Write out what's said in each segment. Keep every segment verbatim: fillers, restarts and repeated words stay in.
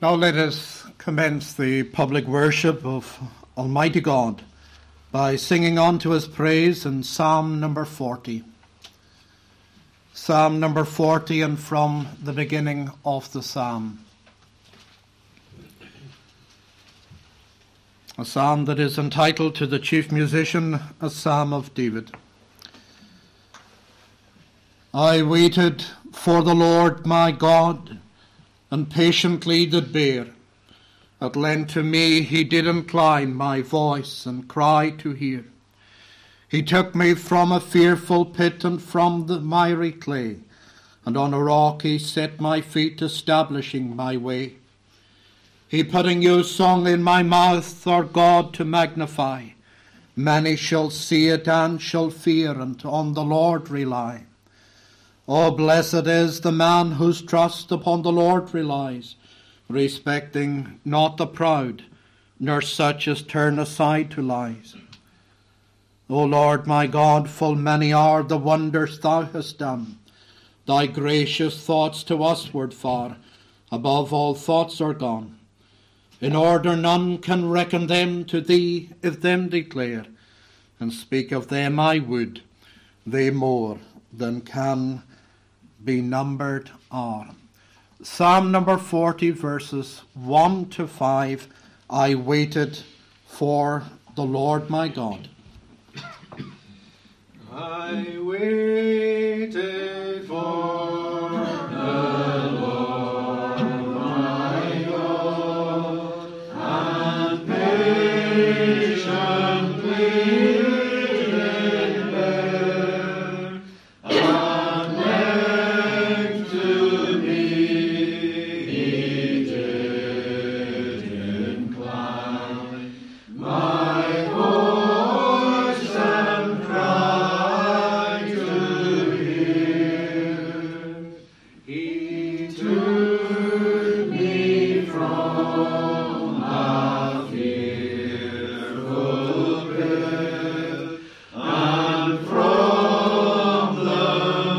Now let us commence the public worship of Almighty God by singing unto his praise in Psalm number forty. Psalm number forty, and from the beginning of the psalm. A psalm that is entitled to the chief musician, a psalm of David. I waited for the Lord my God, and patiently did bear. At length to me he did incline my voice, and cry to hear. He took me from a fearful pit, and from the miry clay, and on a rock he set my feet, establishing my way. He put a new song in my mouth, our God to magnify. Many shall see it and shall fear, and on the Lord rely. Oh, blessed is the man whose trust upon the Lord relies, respecting not the proud, nor such as turn aside to lies. O Lord my God, full many are the wonders thou hast done. Thy gracious thoughts to usward far, above all thoughts are gone. In order none can reckon them to thee, if them declare, and speak of them I would, they more than can be numbered are. Psalm number forty, verses one to five. I waited for the Lord my God. I waited for the Lord my God, and patiently did bear. At length to me he did incline my voice and cry to hear. He took me from a fearful pit, and from the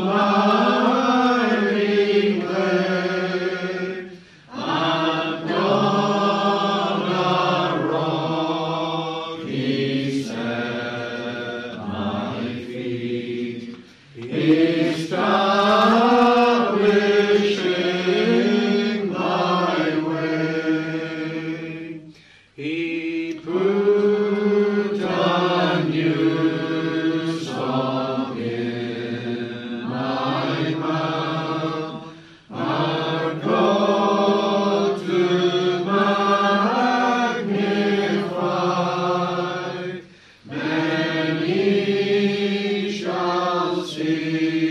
miry clay, and on a rock he set my feet, establishing my way. He put a new song in my mouth, our God to magnify. Many shall see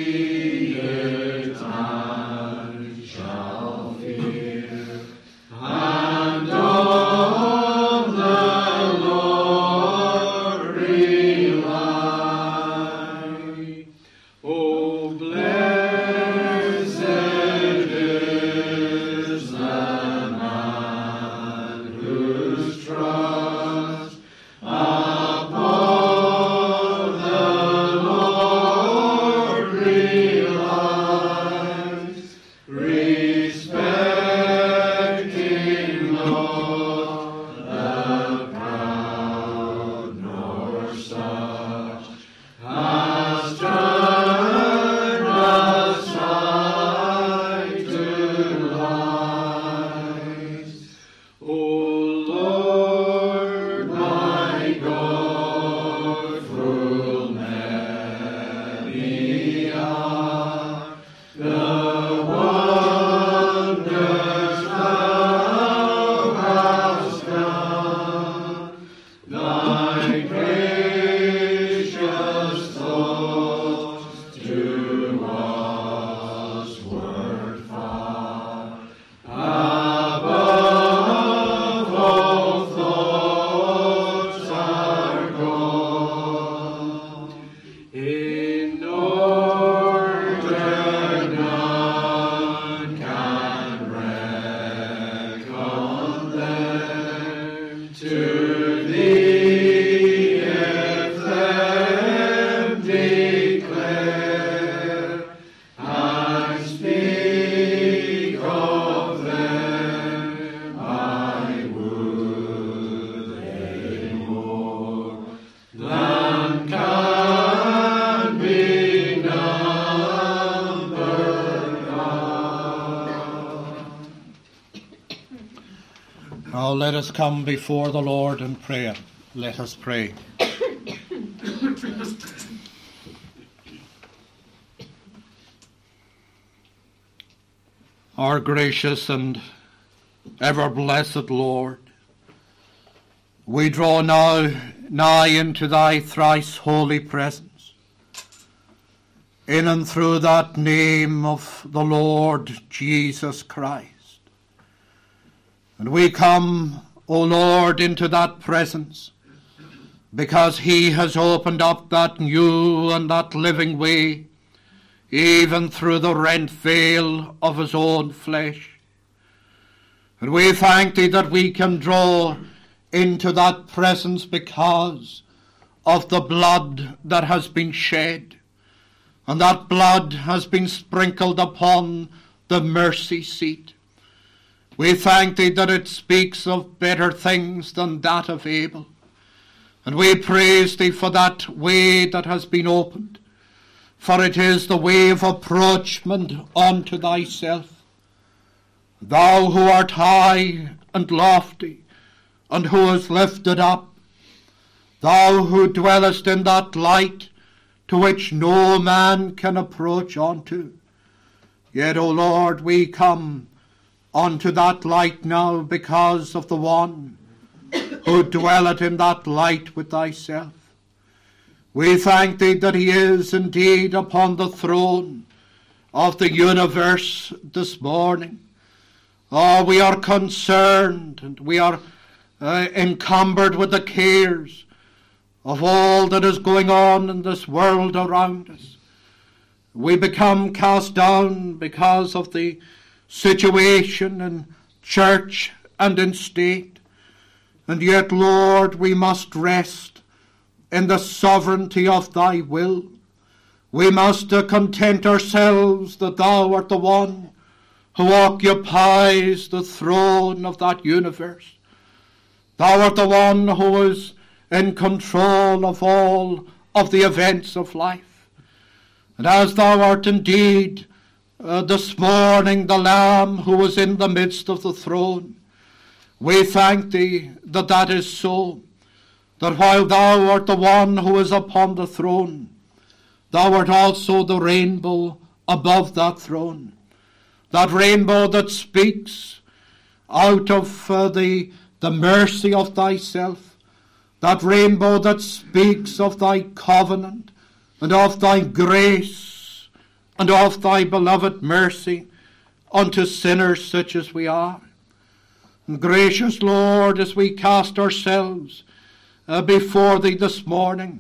let us come before the Lord in prayer. Let us pray. Our gracious and ever-blessed Lord, we draw now nigh into thy thrice holy presence, in and through that name of the Lord Jesus Christ. And we come, O Lord, into that presence because he has opened up that new and that living way, even through the rent veil of his own flesh. And we thank thee that we can draw into that presence because of the blood that has been shed, and that blood has been sprinkled upon the mercy seat. We thank thee that it speaks of better things than that of Abel. And we praise thee for that way that has been opened, for it is the way of approachment unto thyself. Thou who art high and lofty, and who is lifted up, thou who dwellest in that light to which no man can approach unto. Yet, O Lord, we come unto that light now because of the one who dwelleth in that light with thyself. We thank thee that he is indeed upon the throne of the universe this morning. Oh, we are concerned and we are uh, encumbered with the cares of all that is going on in this world around us. We become cast down because of the situation in church and in state. And yet, Lord, we must rest in the sovereignty of thy will. We must uh, content ourselves that thou art the one who occupies the throne of that universe. Thou art the one who is in control of all of the events of life. And as thou art indeed Uh, this morning the Lamb who was in the midst of the throne, we thank thee that that is so, that while thou art the one who is upon the throne, thou art also the rainbow above that throne, that rainbow that speaks out of uh, the, the mercy of thyself, that rainbow that speaks of thy covenant and of thy grace and of thy beloved mercy unto sinners such as we are. And gracious Lord, as we cast ourselves uh, before thee this morning,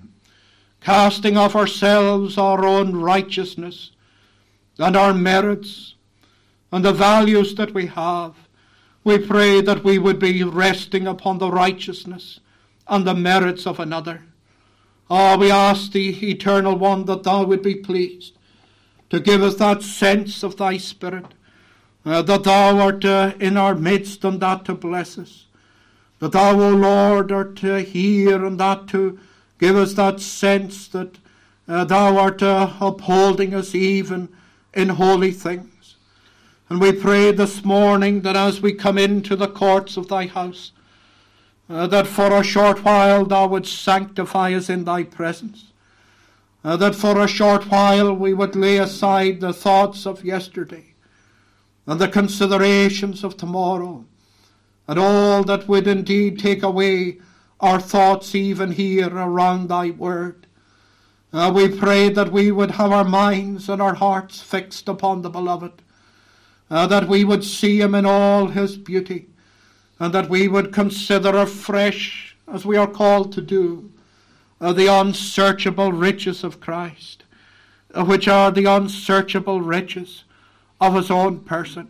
casting off ourselves our own righteousness and our merits and the values that we have, we pray that we would be resting upon the righteousness and the merits of another. Oh, we ask thee, Eternal One, that thou would be pleased to give us that sense of thy Spirit, uh, that thou art uh, in our midst, and that to bless us, that thou, O Lord, art uh, here, and that to give us that sense that uh, thou art uh, upholding us even in holy things. And we pray this morning that as we come into the courts of thy house, uh, that for a short while thou wouldst sanctify us in thy presence. Uh, that for a short while we would lay aside the thoughts of yesterday and the considerations of tomorrow, and all that would indeed take away our thoughts even here around thy word. Uh, we pray that we would have our minds and our hearts fixed upon the beloved, uh, that we would see him in all his beauty, and that we would consider afresh, as we are called to do, Uh, the unsearchable riches of Christ, uh, which are the unsearchable riches of his own person.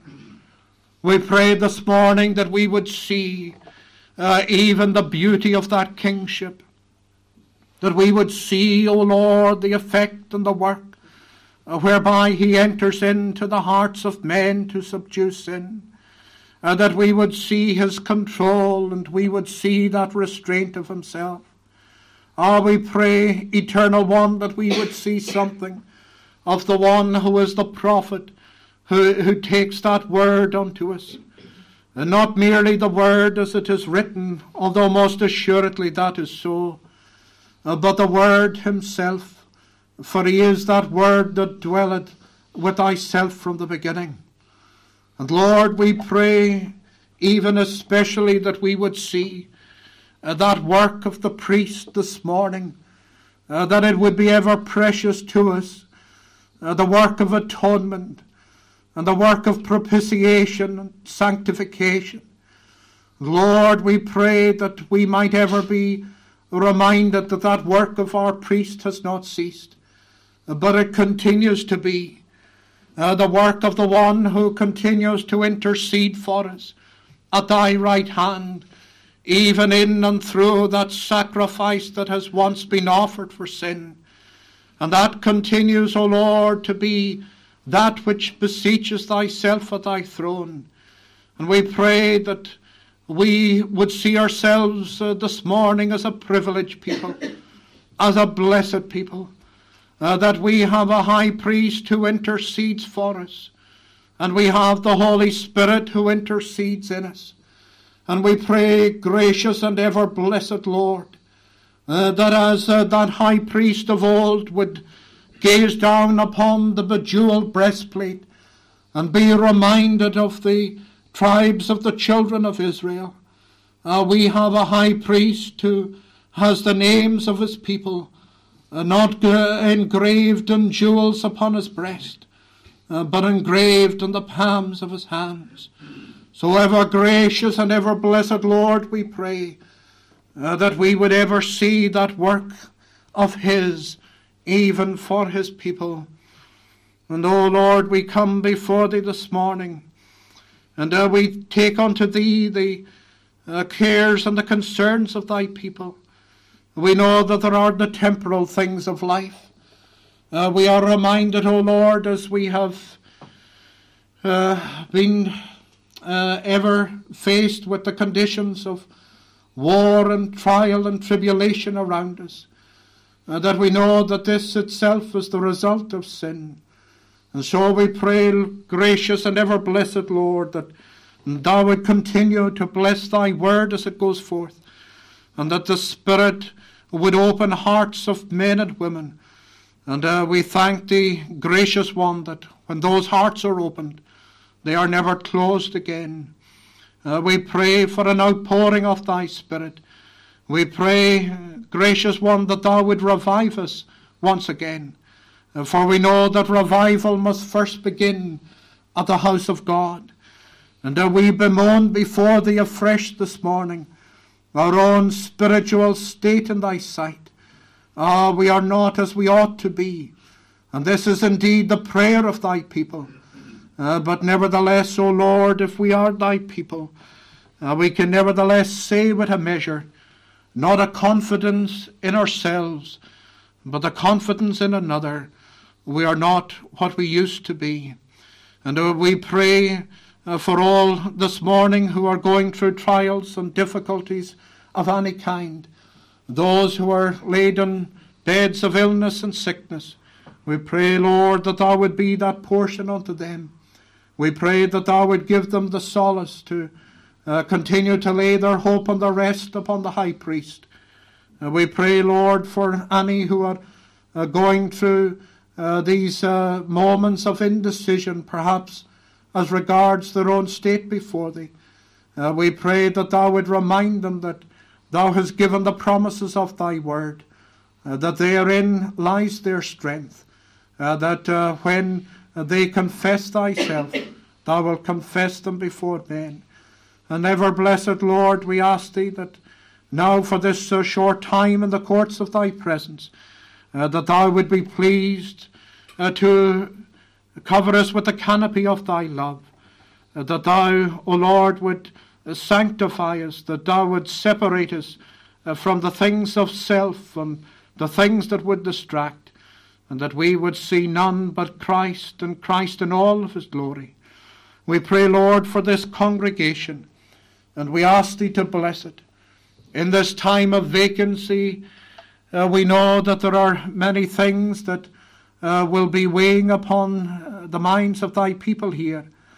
We pray this morning that we would see uh, even the beauty of that kingship, that we would see, O Lord, the effect and the work uh, whereby he enters into the hearts of men to subdue sin, uh, that we would see his control and we would see that restraint of himself. Ah, we pray, Eternal One, that we would see something of the one who is the prophet, who, who takes that word unto us, and not merely the word as it is written, although most assuredly that is so, uh, but the word himself, for he is that word that dwelleth with thyself from the beginning. And Lord, we pray even especially that we would see uh, that work of the priest this morning, uh, that it would be ever precious to us, uh, the work of atonement, and the work of propitiation and sanctification. Lord, we pray that we might ever be reminded that that work of our priest has not ceased, but it continues to be uh, the work of the one who continues to intercede for us at thy right hand, even in and through that sacrifice that has once been offered for sin. And that continues, O Lord, to be that which beseeches thyself at thy throne. And we pray that we would see ourselves uh, this morning as a privileged people, as a blessed people, uh, that we have a high priest who intercedes for us, and we have the Holy Spirit who intercedes in us. And we pray, gracious and ever blessed Lord, uh, that as uh, that high priest of old would gaze down upon the bejeweled breastplate and be reminded of the tribes of the children of Israel, uh, we have a high priest who has the names of his people uh, not uh, engraved in jewels upon his breast, uh, but engraved in the palms of his hands. So ever gracious and ever blessed Lord, we pray uh, that we would ever see that work of his even for his people. And, O Lord, we come before thee this morning, and uh, we take unto thee the uh, cares and the concerns of thy people. We know that there are the temporal things of life. Uh, we are reminded, O Lord, as we have uh, been uh, ever faced with the conditions of war and trial and tribulation around us, Uh, that we know that this itself is the result of sin. And so we pray, gracious and ever blessed Lord, that thou would continue to bless thy word as it goes forth, and that the Spirit would open hearts of men and women. And uh, we thank thee, gracious one, that when those hearts are opened, they are never closed again. Uh, we pray for an outpouring of thy Spirit. We pray, gracious one, that thou would revive us once again. For we know that revival must first begin at the house of God. And that we bemoan before thee afresh this morning our own spiritual state in thy sight. Ah, we are not as we ought to be. And this is indeed the prayer of thy people. Uh, but nevertheless, O Lord, if we are thy people, uh, we can nevertheless say with a measure, not a confidence in ourselves, but a confidence in another. We are not what we used to be. And uh, we pray uh, for all this morning who are going through trials and difficulties of any kind, those who are laid on beds of illness and sickness. We pray, Lord, that thou would be that portion unto them. We pray that thou would give them the solace to Uh, continue to lay their hope and their rest upon the high priest. Uh, we pray, Lord, for any who are uh, going through uh, these uh, moments of indecision, perhaps as regards their own state before thee. Uh, we pray that thou would remind them that thou hast given the promises of thy word, uh, that therein lies their strength, uh, that uh, when they confess thyself, thou wilt confess them before men. And ever blessed Lord, we ask thee that now for this uh, short time in the courts of thy presence, uh, that thou would be pleased uh, to cover us with the canopy of thy love, uh, that thou, O Lord, would uh, sanctify us, that thou would separate us uh, from the things of self and the things that would distract, and that we would see none but Christ, and Christ in all of his glory. We pray, Lord, for this congregation, and we ask thee to bless it. In this time of vacancy, uh, we know that there are many things that uh, will be weighing upon uh, the minds of thy people here.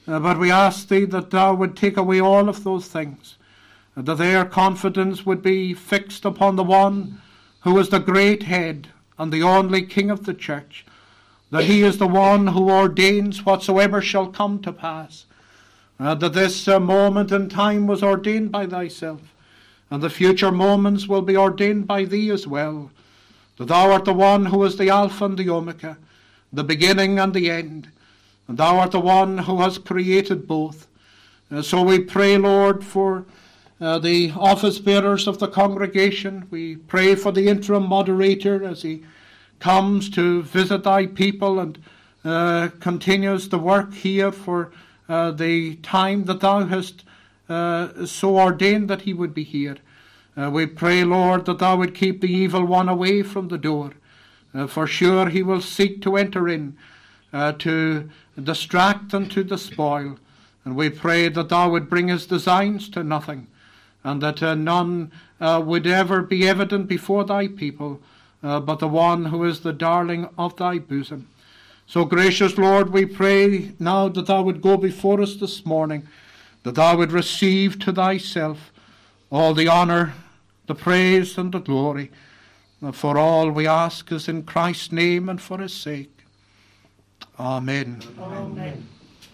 Uh, but we ask thee that thou would take away all of those things, and that their confidence would be fixed upon the one who is the great head and the only King of the church, that he is the one who ordains whatsoever shall come to pass, uh, that this uh, moment in time was ordained by thyself, and the future moments will be ordained by thee as well, that thou art the one who is the Alpha and the Omega, the beginning and the end, and thou art the one who has created both. Uh, so we pray, Lord, for uh, the office bearers of the congregation. We pray for the interim moderator as he comes to visit thy people and uh, continues the work here for uh, the time that thou hast uh, so ordained that he would be here. Uh, we pray, Lord, that thou would keep the evil one away from the door. Uh, for sure he will seek to enter in, uh, to distract and to despoil. And we pray that thou would bring his designs to nothing, and that uh, none uh, would ever be evident before thy people, uh, but the one who is the darling of thy bosom. So, gracious Lord, we pray now that thou would go before us this morning, that thou would receive to thyself all the honour, the praise, and the glory. And for all we ask is in Christ's name and for his sake. Amen. Amen.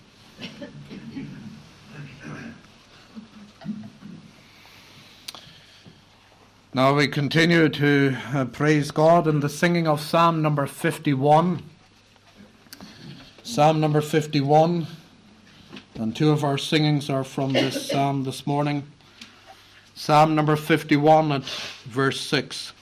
Now we continue to uh, praise God in the singing of Psalm number fifty-one. Psalm number fifty-one, and two of our singings are from this psalm this morning. Psalm number fifty-one at verse six.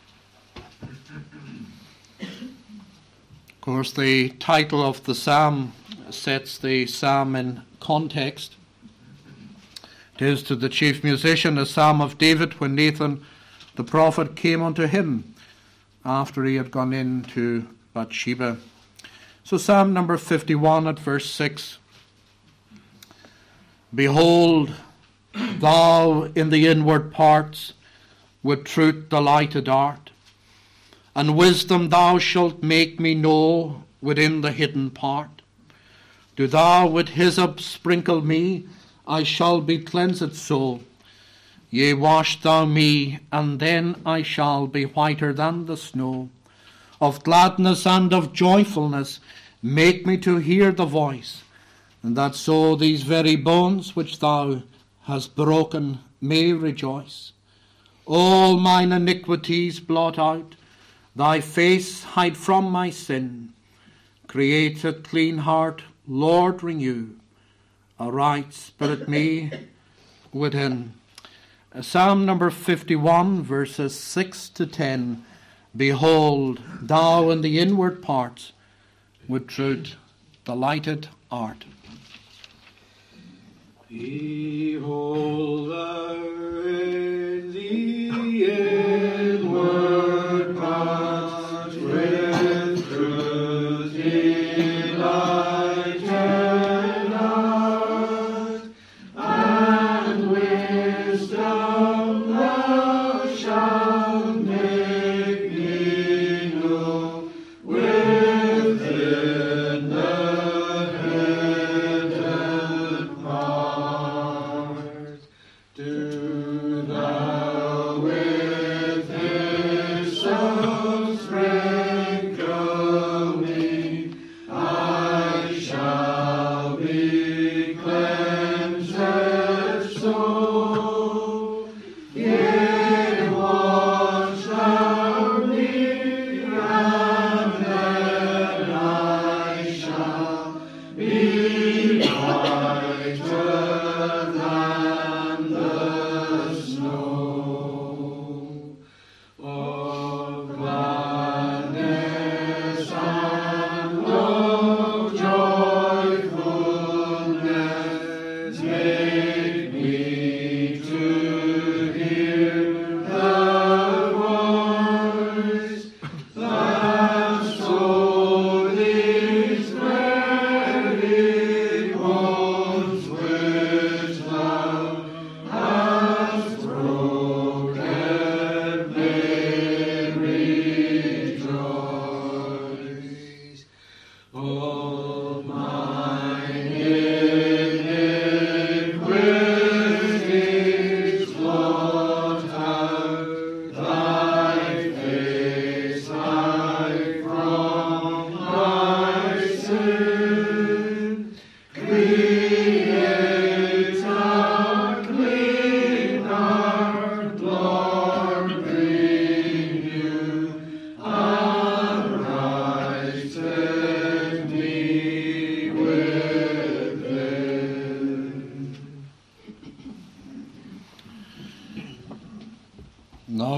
Of course, the title of the psalm sets the psalm in context. It is to the chief musician a psalm of David when Nathan the prophet came unto him after he had gone in to Bathsheba. So Psalm number fifty-one at verse six. Behold, thou in the inward parts with truth delighted art, and wisdom thou shalt make me know within the hidden part. Do thou with hyssop sprinkle me, I shall be cleansed so. Yea, wash thou me, and then I shall be whiter than the snow. Of gladness and of joyfulness make me to hear the voice, and that so these very bones which thou hast broken may rejoice. All mine iniquities blot out, thy face hide from my sin. Create a clean heart, Lord, renew a right spirit me within. Psalm number fifty-one, verses six to ten. Behold, thou in the inward parts with truth delighted art. Behold, thou in the inward parts with truth delighted art, and wisdom thou shalt make me know within the hidden parts. Do thou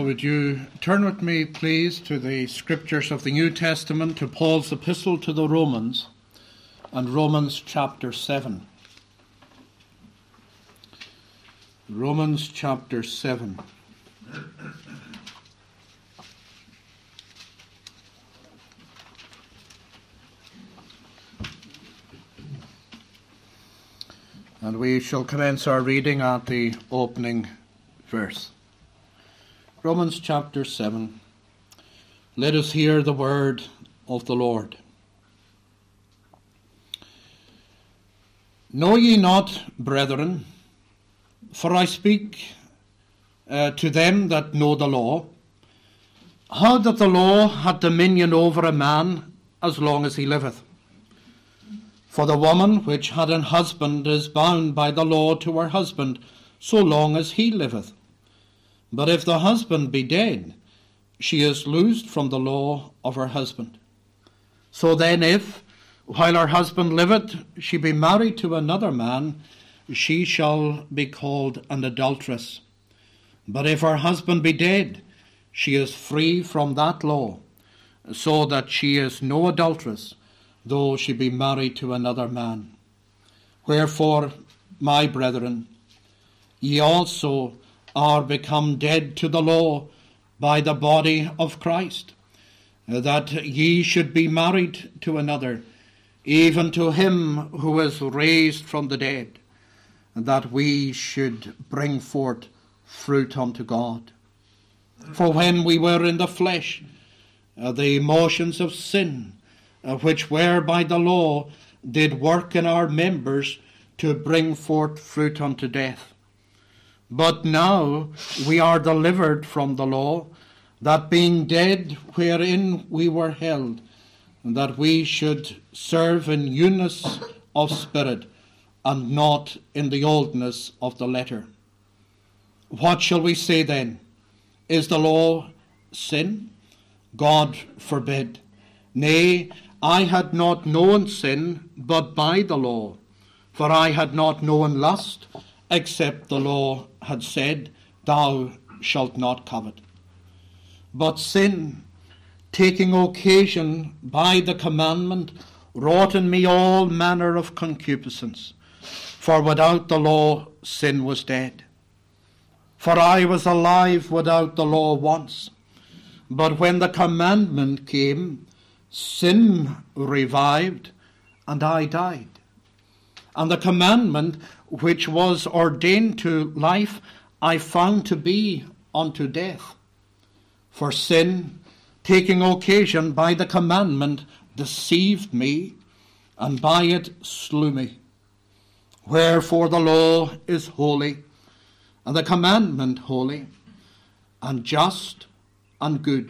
would you turn with me, please, to the scriptures of the New Testament, to Paul's epistle to the Romans, and Romans chapter seven. Romans chapter seven. And we shall commence our reading at the opening verse. Romans chapter seven. Let us hear the word of the Lord. Know ye not, brethren, for I speak uh, to them that know the law, how that the law had dominion over a man as long as he liveth. For the woman which had an husband is bound by the law to her husband so long as he liveth. But if the husband be dead, she is loosed from the law of her husband. So then if, while her husband liveth, she be married to another man, she shall be called an adulteress. But if her husband be dead, she is free from that law, so that she is no adulteress, though she be married to another man. Wherefore, my brethren, ye also are become dead to the law by the body of Christ, that ye should be married to another, even to him who is raised from the dead, that we should bring forth fruit unto God. For when we were in the flesh, uh, the emotions of sin, uh, which were by the law, did work in our members to bring forth fruit unto death. But now we are delivered from the law, that being dead wherein we were held, that we should serve in newness of spirit, and not in the oldness of the letter. What shall we say then? Is the law sin? God forbid. Nay, I had not known sin but by the law, for I had not known lust, except the law had said, Thou shalt not covet. But sin, taking occasion by the commandment, wrought in me all manner of concupiscence. For without the law sin was dead. For I was alive without the law once. But when the commandment came, sin revived, and I died. And the commandment which was ordained to life, I found to be unto death. For sin, taking occasion by the commandment, deceived me, and by it slew me. Wherefore the law is holy, and the commandment holy, and just, and good.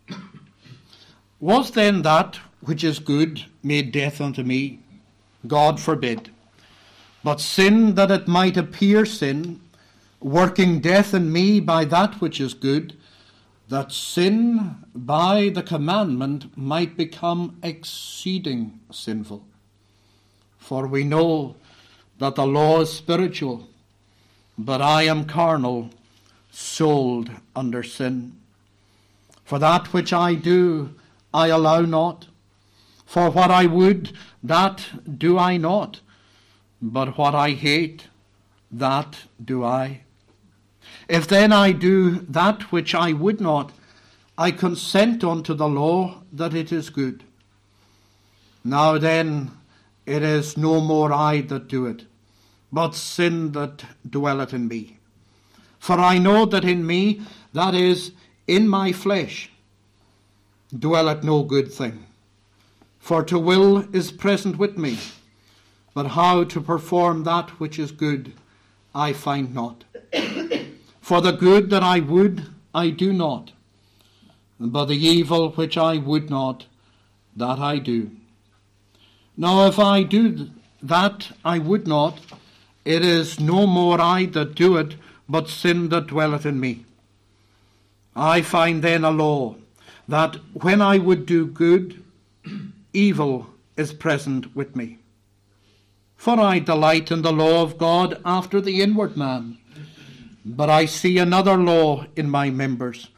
Was then that which is good made death unto me? God forbid. But sin, that it might appear sin, working death in me by that which is good, that sin by the commandment might become exceeding sinful. For we know that the law is spiritual, but I am carnal, sold under sin. For that which I do, I allow not. For what I would, that do I not. But what I hate, that do I. If then I do that which I would not, I consent unto the law that it is good. Now then, it is no more I that do it, but sin that dwelleth in me. For I know that in me, that is, in my flesh, dwelleth no good thing. For to will is present with me, but how to perform that which is good, I find not. For the good that I would, I do not, but the evil which I would not, that I do. Now if I do that I would not, it is no more I that do it, but sin that dwelleth in me. I find then a law, that when I would do good, evil is present with me. For I delight in the law of God after the inward man, but I see another law in my members,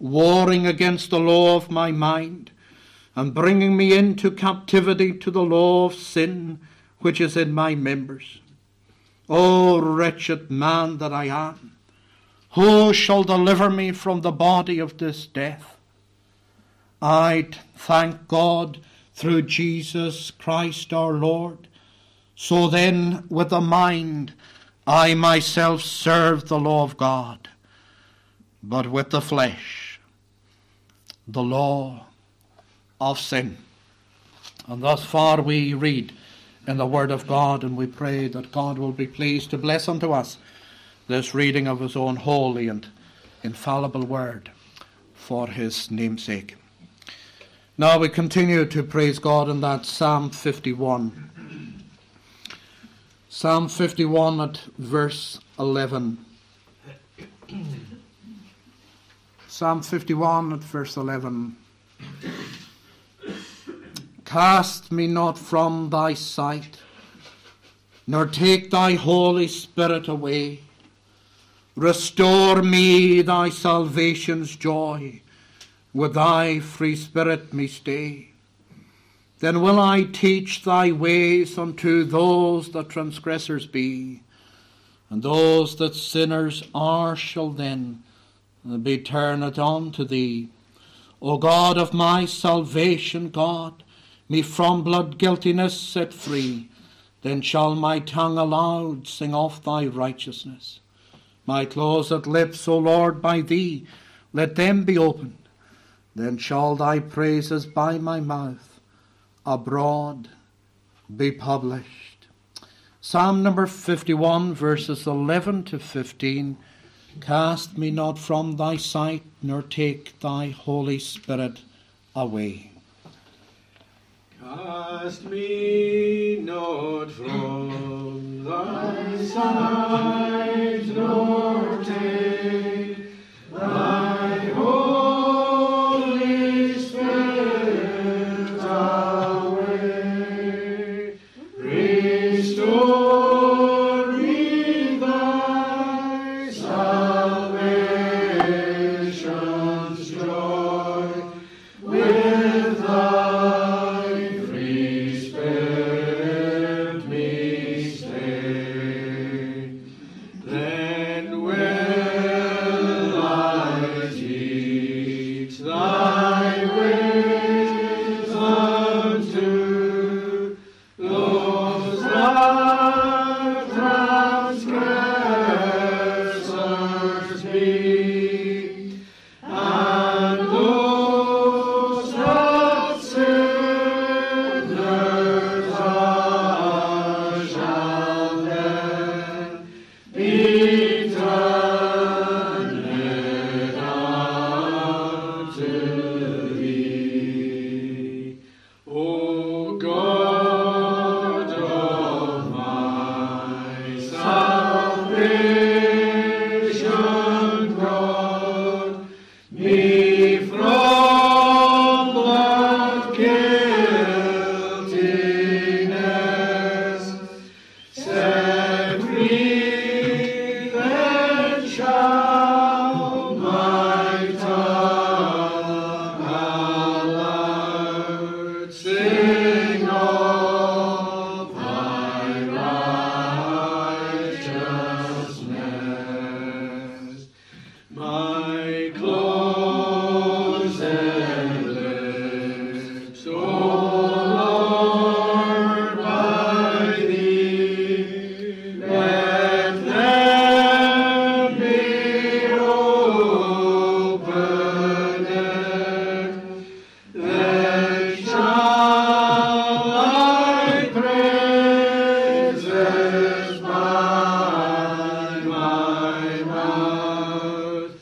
warring against the law of my mind, and bringing me into captivity to the law of sin which is in my members. O wretched man that I am, who shall deliver me from the body of this death? I thank God through Jesus Christ our Lord. So then, with the mind, I myself serve the law of God, but with the flesh, the law of sin. And thus far we read in the Word of God, and we pray that God will be pleased to bless unto us this reading of his own holy and infallible Word for his name's sake. Now we continue to praise God in that Psalm fifty-one. Psalm fifty-one at verse eleven. Psalm fifty-one at verse eleven. Cast me not from thy sight, nor take thy Holy Spirit away. Restore me thy salvation's joy, with thy free spirit me stay. Then will I teach thy ways unto those that transgressors be, and those that sinners are shall then be turned unto thee. O God of my salvation, God, me from blood guiltiness set free. Then shall my tongue aloud sing of thy righteousness. My closed lips, O Lord, by thee, let them be opened. Then shall thy praises by my mouth abroad be published. Psalm number fifty-one, verses eleven to fifteen. Cast me not from thy sight, nor take thy Holy Spirit away. Cast me not from thy sight, nor take thy Holy Spirit away. Restore me thy salvation's joy, with thy free spirit me stay. Then will I teach thy ways unto those that transgressors be, and those that sinners are shall then be turned unto thee. O God of my salvation, God me from blood guiltiness set free. Then shall my tongue aloud sing of thy righteousness. My closed lips, O Lord, by thee, let them be opened. Then shall thy praises by my mouth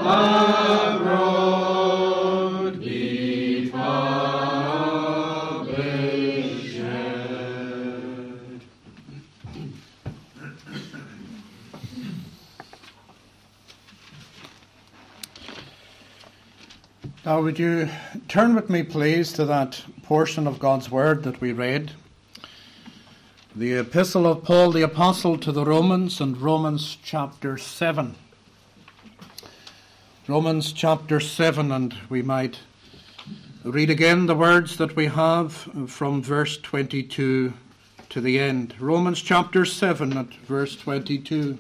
abroad be published. Now would you turn with me, please, to that portion of God's Word that we read. The Epistle of Paul the Apostle to the Romans, and Romans chapter seven. Romans chapter seven, and we might read again the words that we have from verse twenty-two to the end. Romans chapter seven at verse twenty-two.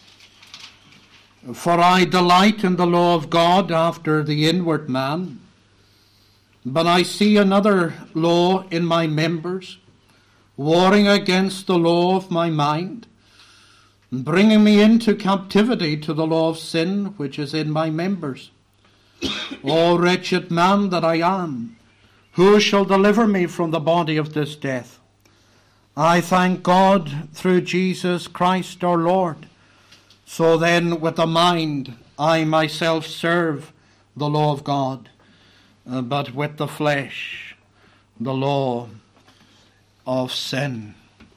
For I delight in the law of God after the inward man, but I see another law in my members, warring against the law of my mind, bringing me into captivity to the law of sin which is in my members. O wretched man that I am, who shall deliver me from the body of this death? I thank God through Jesus Christ our Lord. So then with the mind I myself serve the law of God, uh, but with the flesh the law of sin.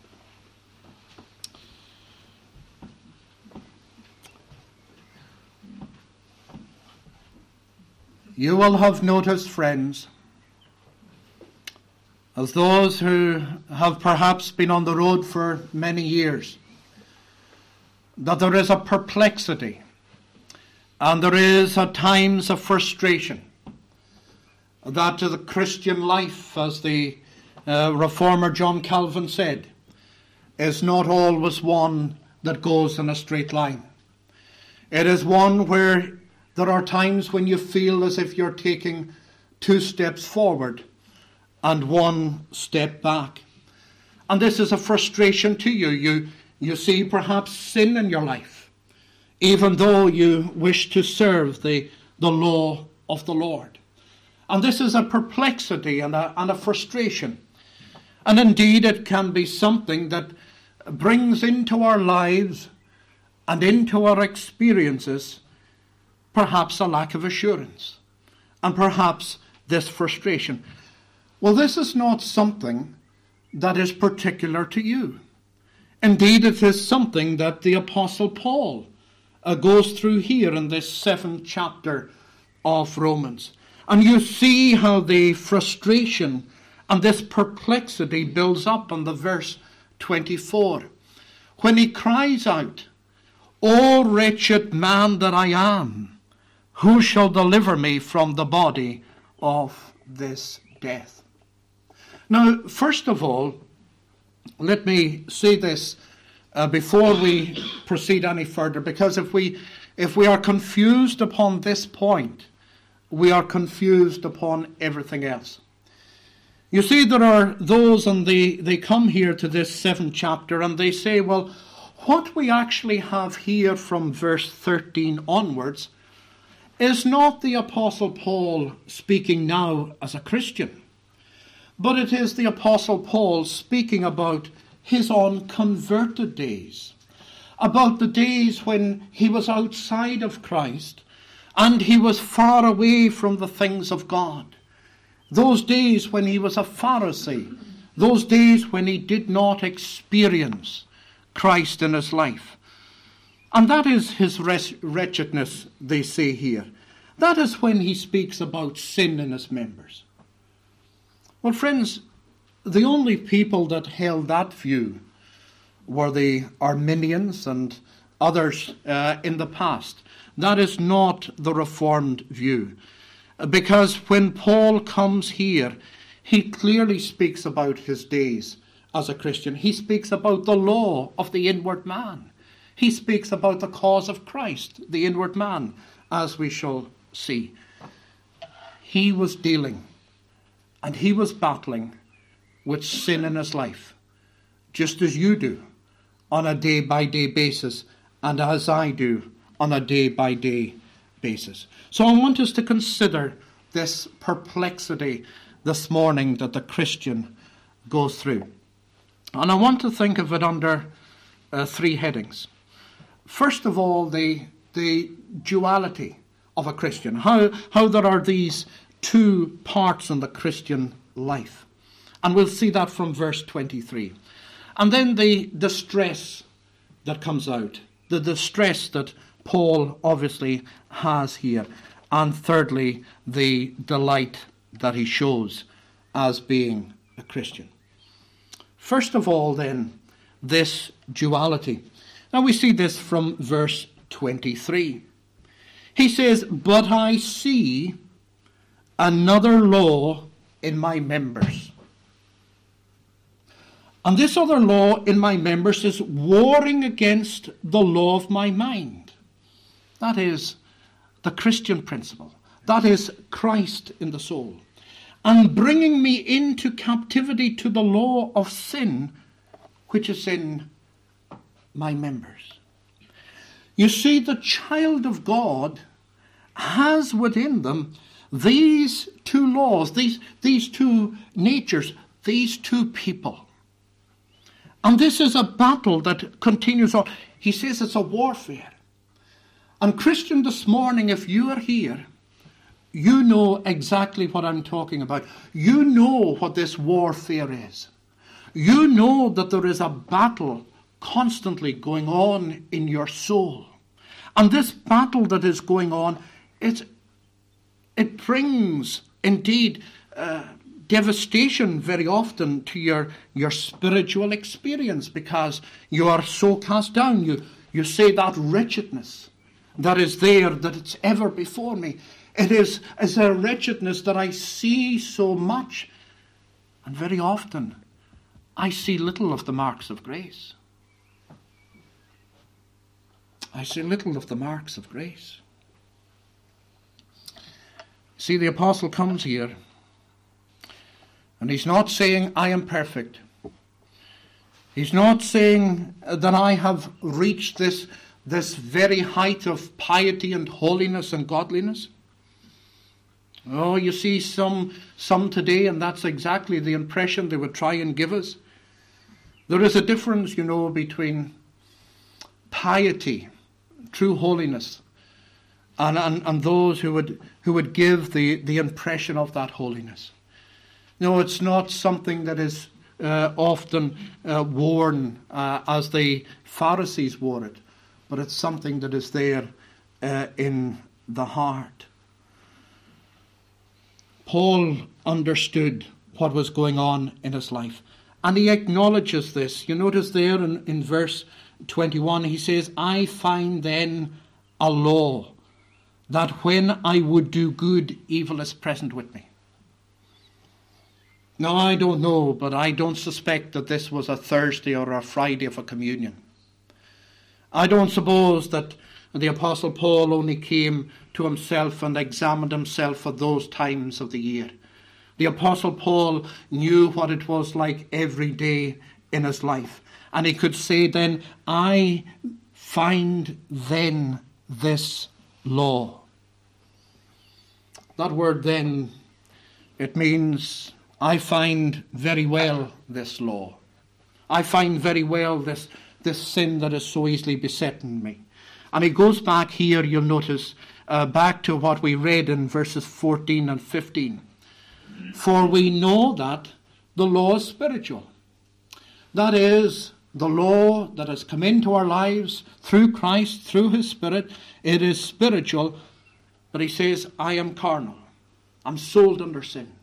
You will have noticed, friends, as those who have perhaps been on the road for many years, that there is a perplexity and there is at times a frustration that the Christian life, as the uh, reformer John Calvin said, is not always one that goes in a straight line. It is one where there are times when you feel as if you're taking two steps forward and one step back. And this is a frustration to you. You, you see perhaps sin in your life, even though you wish to serve the, the law of the Lord. And this is a perplexity and a, and a frustration. And indeed it can be something that brings into our lives and into our experiences perhaps a lack of assurance, and perhaps this frustration. Well, this is not something that is particular to you. Indeed, it is something that the Apostle Paul uh, goes through here in this seventh chapter of Romans. And you see how the frustration and this perplexity builds up in the verse twenty-four, when he cries out, O wretched man that I am, who shall deliver me from the body of this death? Now, first of all, let me say this uh, before we proceed any further, because if we if we are confused upon this point, we are confused upon everything else. You see, there are those, and they, they come here to this seventh chapter, and they say, well, what we actually have here from verse thirteen onwards is not the Apostle Paul speaking now as a Christian, but it is the Apostle Paul speaking about his unconverted days, about the days when he was outside of Christ and he was far away from the things of God, those days when he was a Pharisee, those days when he did not experience Christ in his life. And that is his wretchedness, they say here. That is when he speaks about sin in his members. Well, friends, the only people that held that view were the Arminians and others uh, in the past. That is not the Reformed view. Because when Paul comes here, he clearly speaks about his days as a Christian. He speaks about the law of the inward man. He speaks about the cause of Christ, the inward man, as we shall see. He was dealing and he was battling with sin in his life, just as you do on a day-by-day basis, and as I do on a day-by-day basis. So I want us to consider this perplexity this morning that the Christian goes through. And I want to think of it under uh, three headings. First of all, the, the duality of a Christian, how, how there are these two parts in the Christian life. And we'll see that from verse twenty-three. And then the distress that comes out, the distress that Paul obviously has here. And thirdly, the delight that he shows as being a Christian. First of all, then, this duality. Now we see this from verse twenty-three. He says, but I see another law in my members. And this other law in my members is warring against the law of my mind. That is the Christian principle. That is Christ in the soul. And bringing me into captivity to the law of sin, which is in my members. You see, the child of God has within them these two laws, these, these two natures, these two people. And this is a battle that continues on. He says it's a warfare. And Christian, this morning, if you are here, you know exactly what I'm talking about. You know what this warfare is. You know that there is a battle constantly going on in your soul. And this battle that is going on, it, it brings, indeed, uh, devastation very often to your, your spiritual experience, because you are so cast down. You, you say that wretchedness that is there, that it's ever before me. It is as a wretchedness that I see so much, and very often I see little of the marks of grace. I see little of the marks of grace. See, the apostle comes here, and he's not saying, I am perfect. He's not saying that I have reached this, this very height of piety and holiness and godliness. Oh, you see some, some today, and that's exactly the impression they would try and give us. There is a difference, you know, between piety, true holiness, and, and, and those who would who would give the, the impression of that holiness. No, it's not something that is uh, often uh, worn uh, as the Pharisees wore it, but it's something that is there uh, in the heart. Paul understood what was going on in his life, and he acknowledges this. You notice there in, in verse twenty-one, he says, I find then a law, that when I would do good, evil is present with me. Now, I don't know, but I don't suspect that this was a Thursday or a Friday of a communion. I don't suppose that the Apostle Paul only came to himself and examined himself at those times of the year. The Apostle Paul knew what it was like every day in his life. And he could say then, I find then this law. That word then, it means I find very well this law. I find very well this, this sin that is so easily besetting me. And he goes back here, you'll notice, uh, back to what we read in verses fourteen and fifteen. For we know that the law is spiritual. That is, the law that has come into our lives through Christ, through his Spirit, it is spiritual. But he says, I am carnal. I'm sold under sin.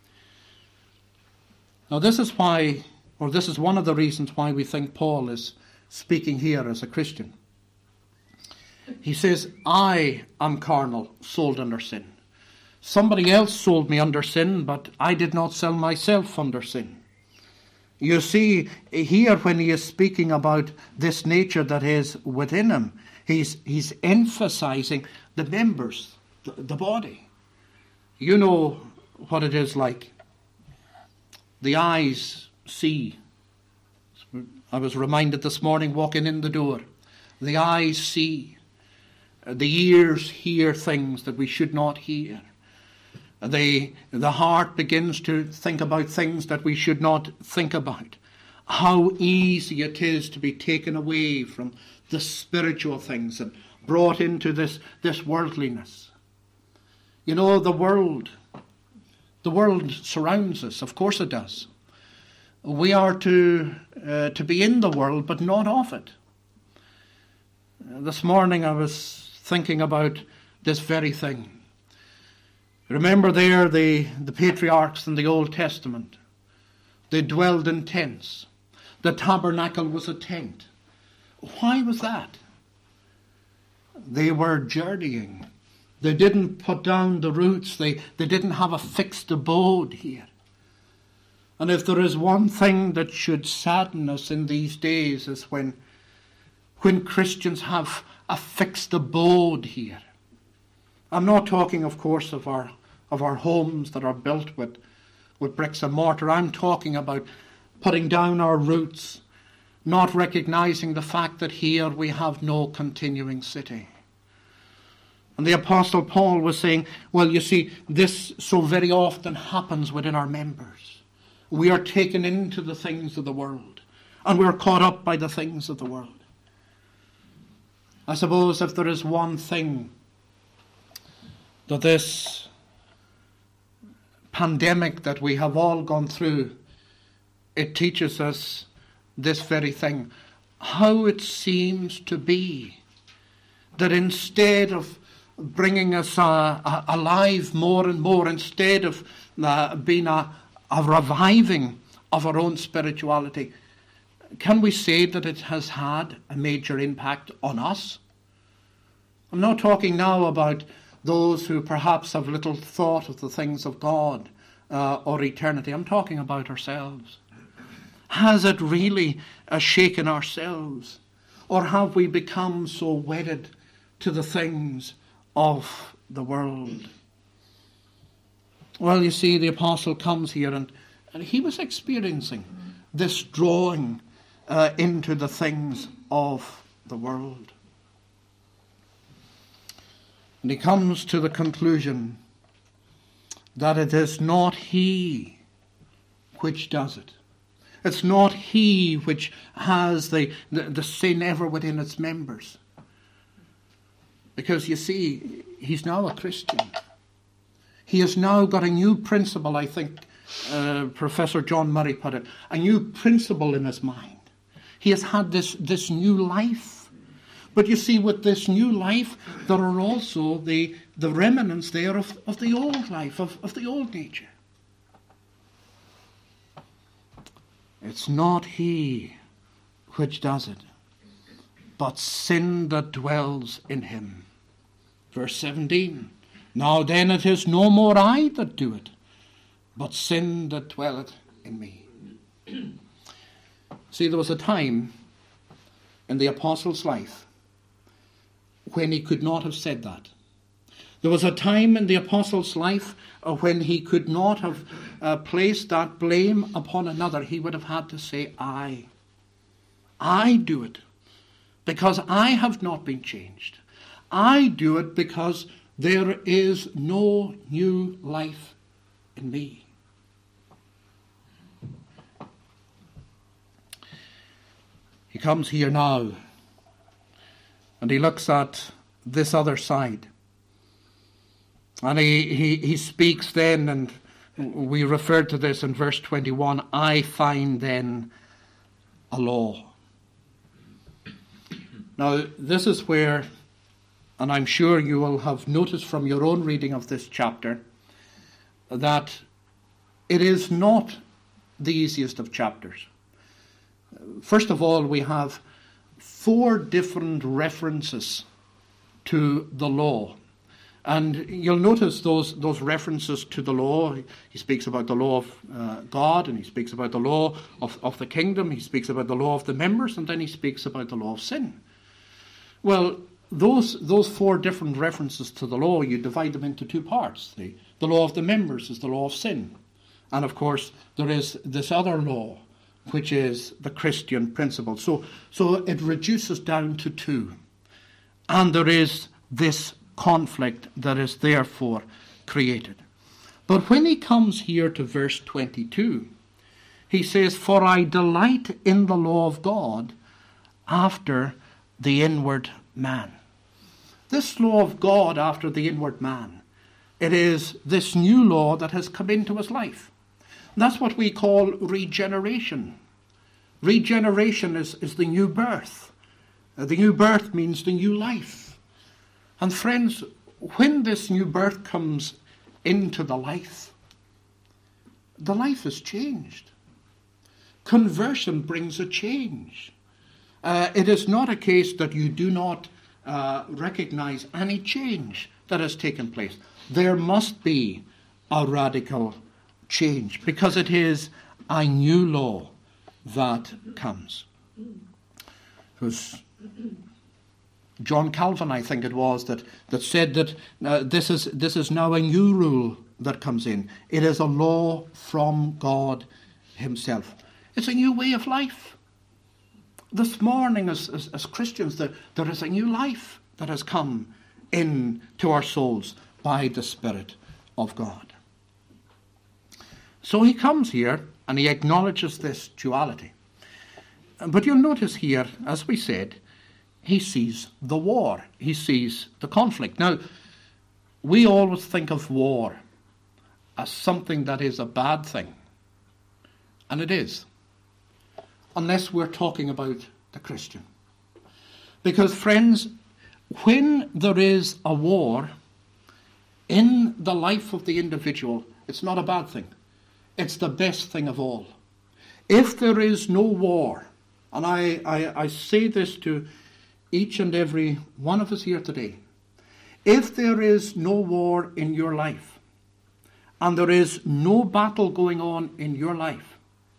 Now this is why, or this is one of the reasons why we think Paul is speaking here as a Christian. He says, I am carnal, sold under sin. Somebody else sold me under sin, but I did not sell myself under sin. You see, here when he is speaking about this nature that is within him, he's, he's emphasizing the members, the, the body. You know what it is like. The eyes see. I was reminded this morning walking in the door. The eyes see. The ears hear things that we should not hear. The, the heart begins to think about things that we should not think about. How easy it is to be taken away from the spiritual things and brought into this, this worldliness. You know, the world, the world surrounds us. Of course it does. We are to, uh, to be in the world, but not of it. Uh, this morning I was thinking about this very thing. Remember there the, the patriarchs in the Old Testament. They dwelled in tents. The tabernacle was a tent. Why was that? They were journeying They didn't put down the roots. They, they didn't have a fixed abode here. And if there is one thing that should sadden us in these days is when, when Christians have a fixed abode here. I'm not talking, of course, of our of our homes that are built with, with bricks and mortar. I'm talking about putting down our roots, not recognizing the fact that here we have no continuing city. And the Apostle Paul was saying, well, you see, this so very often happens within our members. We are taken into the things of the world, and we're caught up by the things of the world. I suppose if there is one thing that this pandemic that we have all gone through, it teaches us this very thing. How it seems to be that instead of bringing us uh, uh, alive more and more, instead of uh, being a, a reviving of our own spirituality, can we say that it has had a major impact on us? I'm not talking now about those who perhaps have little thought of the things of God uh, or eternity. I'm talking about ourselves. Has it really uh, shaken ourselves? Or have we become so wedded to the things of the world? Well, you see, the apostle comes here and, and he was experiencing this drawing uh, into the things of the world. And he comes to the conclusion that it is not he which does it. It's not he which has the, the, the sin ever within its members. Because you see, he's now a Christian. He has now got a new principle, I think uh, Professor John Murray put it, a new principle in his mind. He has had this, this new life. But you see, with this new life, there are also the, the remnants there of, of the old life, of, of the old nature. It's not he which does it, but sin that dwells in him. Verse seventeen. Now then it is no more I that do it, but sin that dwelleth in me. See, there was a time in the apostle's life when he could not have said that. There was a time in the apostle's life uh, when he could not have uh, placed that blame upon another. He would have had to say, I. I do it because I have not been changed. I do it because there is no new life in me. He comes here now and he looks at this other side. And he, he, he speaks then, and we referred to this in verse twenty-one, I find then a law. Now, this is where, and I'm sure you will have noticed from your own reading of this chapter, that it is not the easiest of chapters. First of all, we have four different references to the law. And you'll notice those, those references to the law. He speaks about the law of uh, God, and he speaks about the law of, of the kingdom. He speaks about the law of the members, and then he speaks about the law of sin. Well, those, those four different references to the law, you divide them into two parts. The, the law of the members is the law of sin. And of course, there is this other law, which is the Christian principle. So, so it reduces down to two. And there is this conflict that is therefore created. But when he comes here to verse twenty-two, he says, for I delight in the law of God after the inward man. This law of God after the inward man, it is this new law that has come into his life. And that's what we call regeneration. Regeneration is, is the new birth. Uh, the new birth means the new life. And friends, when this new birth comes into the life, the life is changed. Conversion brings a change. Uh, it is not a case that you do not uh, recognize any change that has taken place. There must be a radical change because it is a new law that comes. It was John Calvin, I think it was, that, that said that uh, this is this is now a new rule that comes in. It is a law from God himself. It's a new way of life. This morning as, as, as Christians, there, there is a new life that has come into our souls by the Spirit of God. So he comes here and he acknowledges this duality. But you'll notice here, as we said, he sees the war. He sees the conflict. Now, we always think of war as something that is a bad thing. And it is. Unless we're talking about the Christian. Because, friends, when there is a war in the life of the individual, it's not a bad thing. It's the best thing of all. If there is no war, and I, I, I say this to each and every one of us here today, if there is no war in your life, and there is no battle going on in your life,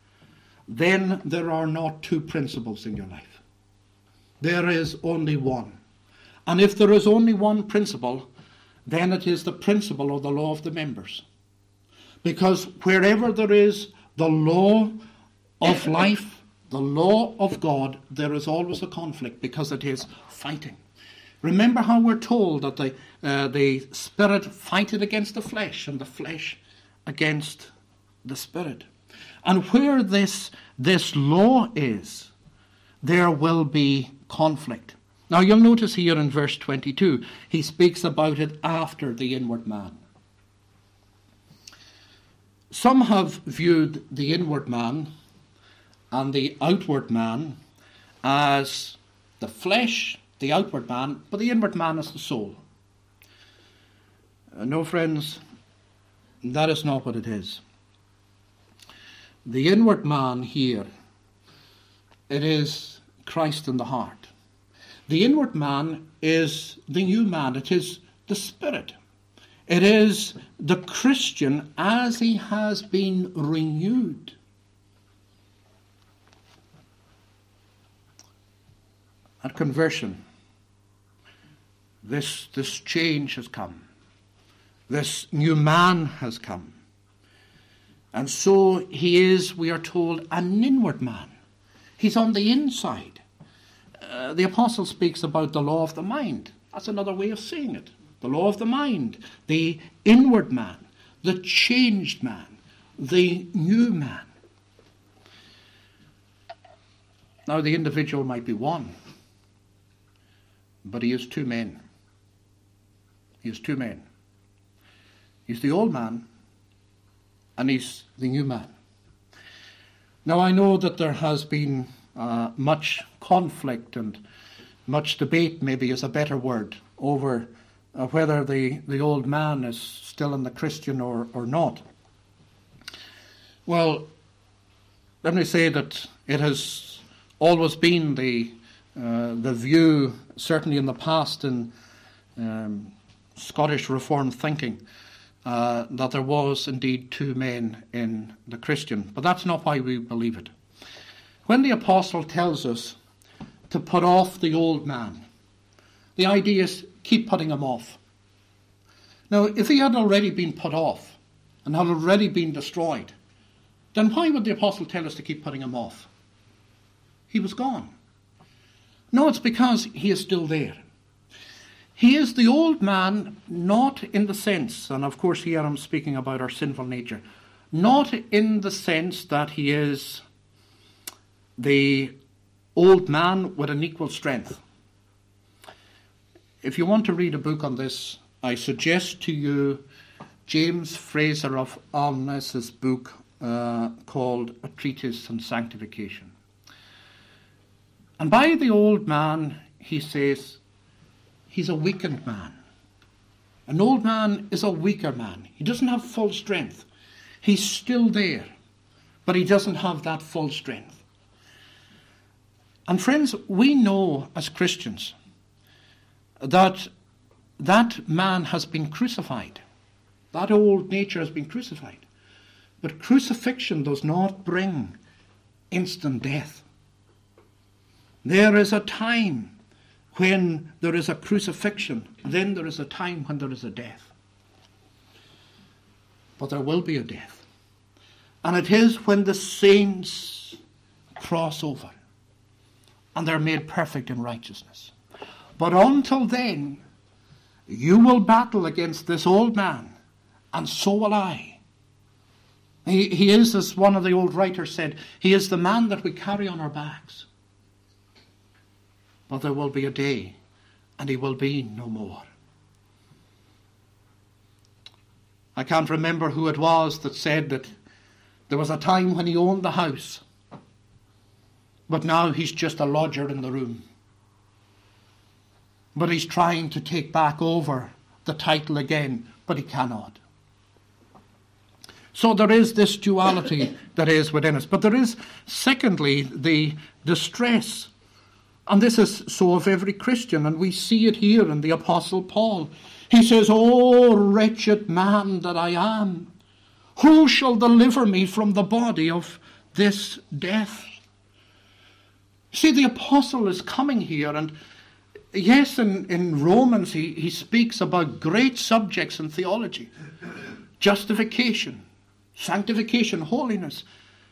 then there are not two principles in your life. There is only one. And if there is only one principle, then it is the principle of the law of the members. Because wherever there is the law of life, the law of God, there is always a conflict because it is fighting. Remember how we're told that the, uh, the spirit fighteth against the flesh and the flesh against the spirit. And where this, this law is, there will be conflict. Now you'll notice here in verse twenty-two, he speaks about it after the inward man. Some have viewed the inward man and the outward man as the flesh, the outward man, but the inward man is the soul. Uh, no, friends, that is not what it is. The inward man here, it is Christ in the heart. The inward man is the new man. It is the Spirit. It is the Christian as he has been renewed. At conversion, this, this change has come. This new man has come. And so he is, we are told, an inward man. He's on the inside. Uh, the apostle speaks about the law of the mind. That's another way of saying it. The law of the mind. The inward man. The changed man. The new man. Now the individual might be one. But he is two men. He is two men. He's the old man. And he's the new man. Now I know that there has been uh, much conflict and much debate, maybe is a better word, over uh, whether the, the old man is still in the Christian or, or not. Well, let me say that it has always been the, uh, the view, certainly in the past in um, Scottish Reformed thinking, Uh, that there was indeed two men in the Christian. But that's not why we believe it. When the apostle tells us to put off the old man, the idea is keep putting him off. Now, if he had already been put off and had already been destroyed, then why would the apostle tell us to keep putting him off? He was gone. No, it's because he is still there. He is the old man, not in the sense, and of course here I'm speaking about our sinful nature, not in the sense that he is the old man with an equal strength. If you want to read a book on this, I suggest to you James Fraser of Alness's book uh, called A Treatise on Sanctification. And by the old man, he says, he's a weakened man. An old man is a weaker man. He doesn't have full strength. He's still there, but he doesn't have that full strength. And friends, we know as Christians that that man has been crucified. That old nature has been crucified. But crucifixion does not bring instant death. There is a time when there is a crucifixion. Then there is a time when there is a death. But there will be a death. And it is when the saints cross over and they're made perfect in righteousness. But until then, you will battle against this old man, and so will I. He, he is, as one of the old writers said, he is the man that we carry on our backs. But there will be a day, and he will be no more. I can't remember who it was that said that there was a time when he owned the house, but now he's just a lodger in the room. But he's trying to take back over the title again, but he cannot. So there is this duality that is within us. But there is, secondly, the distress. And this is so of every Christian, and we see it here in the Apostle Paul. He says, "O wretched man that I am, who shall deliver me from the body of this death?" See, the apostle is coming here, and yes, in, in Romans he, he speaks about great subjects in theology. Justification, sanctification, holiness.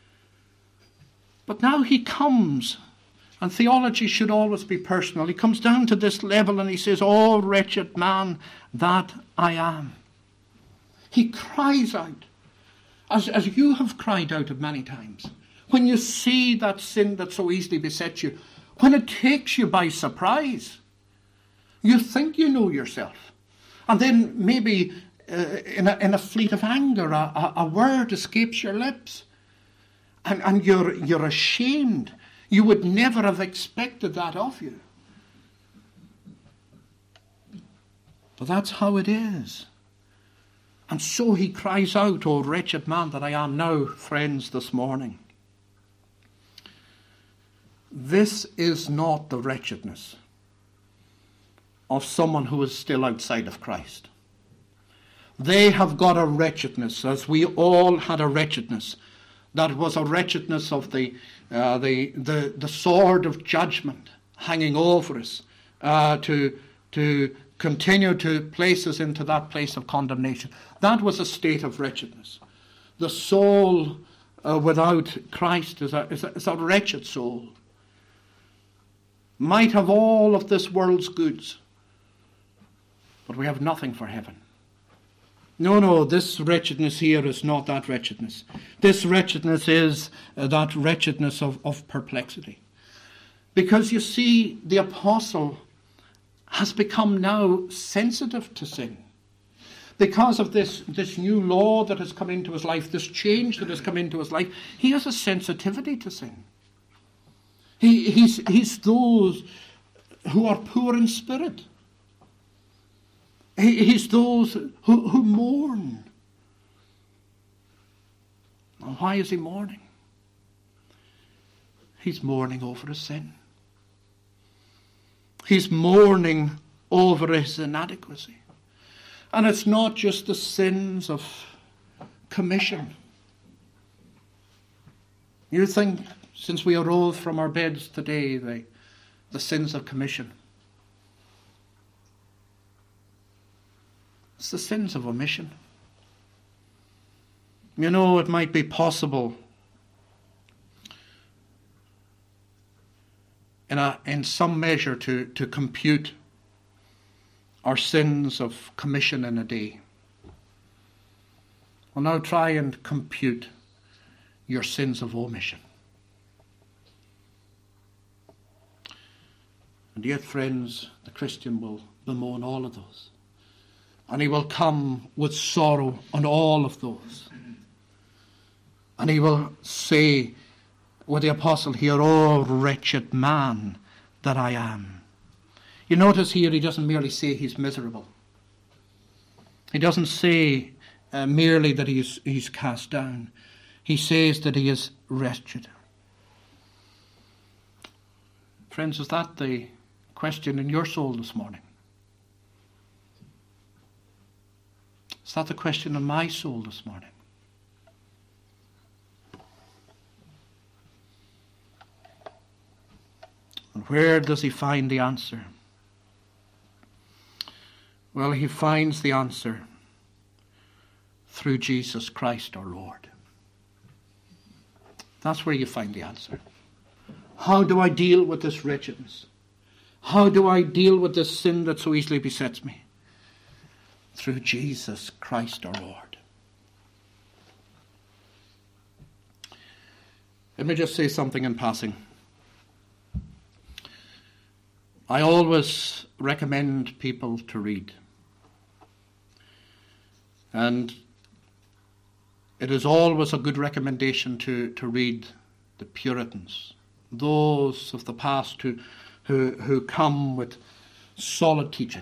But now he comes, and theology should always be personal. He comes down to this level and he says, "Oh, wretched man that I am." He cries out, as, as you have cried out at many times. When you see that sin that so easily besets you, when it takes you by surprise, you think you know yourself. And then maybe uh, in, a, in a fleet of anger, a, a, a word escapes your lips. And, and you're, you're ashamed. You would never have expected that of you. But that's how it is. And so he cries out, "O wretched man that I am." Now, friends, this morning, this is not the wretchedness of someone who is still outside of Christ. They have got a wretchedness, as we all had a wretchedness. That was a wretchedness of the uh, the, the the sword of judgment hanging over us, uh, to to continue to place us into that place of condemnation. That was a state of wretchedness. The soul uh, without Christ is a, is a is a wretched soul. Might have all of this world's goods, but we have nothing for heaven. No, no, this wretchedness here is not that wretchedness. This wretchedness is uh, that wretchedness of, of perplexity. Because you see, the apostle has become now sensitive to sin. Because of this, this new law that has come into his life, this change that has come into his life, he has a sensitivity to sin. He, he's, he's those who are poor in spirit. He, he's those who, who mourn. Now, why is he mourning? He's mourning over his sin. He's mourning over his inadequacy. And it's not just the sins of commission. You think, since we arose from our beds today, the, the sins of commission. It's the sins of omission. You know, it might be possible in, a, in some measure to, to compute our sins of commission in a day. Well, now try and compute your sins of omission. And yet, friends, the Christian will bemoan all of those. And he will come with sorrow on all of those. And he will say with the apostle here, "Oh, wretched man that I am." You notice here he doesn't merely say he's miserable. He doesn't say uh, merely that he's, he's cast down. He says that he is wretched. Friends, is that the question in your soul this morning? Is that the question in my soul this morning? And where does he find the answer? Well, he finds the answer through Jesus Christ our Lord. That's where you find the answer. How do I deal with this wretchedness? How do I deal with this sin that so easily besets me? Through Jesus Christ our Lord. Let me just say something in passing. I always recommend people to read. And it is always a good recommendation to, to read the Puritans, those of the past who, who, who come with solid teaching.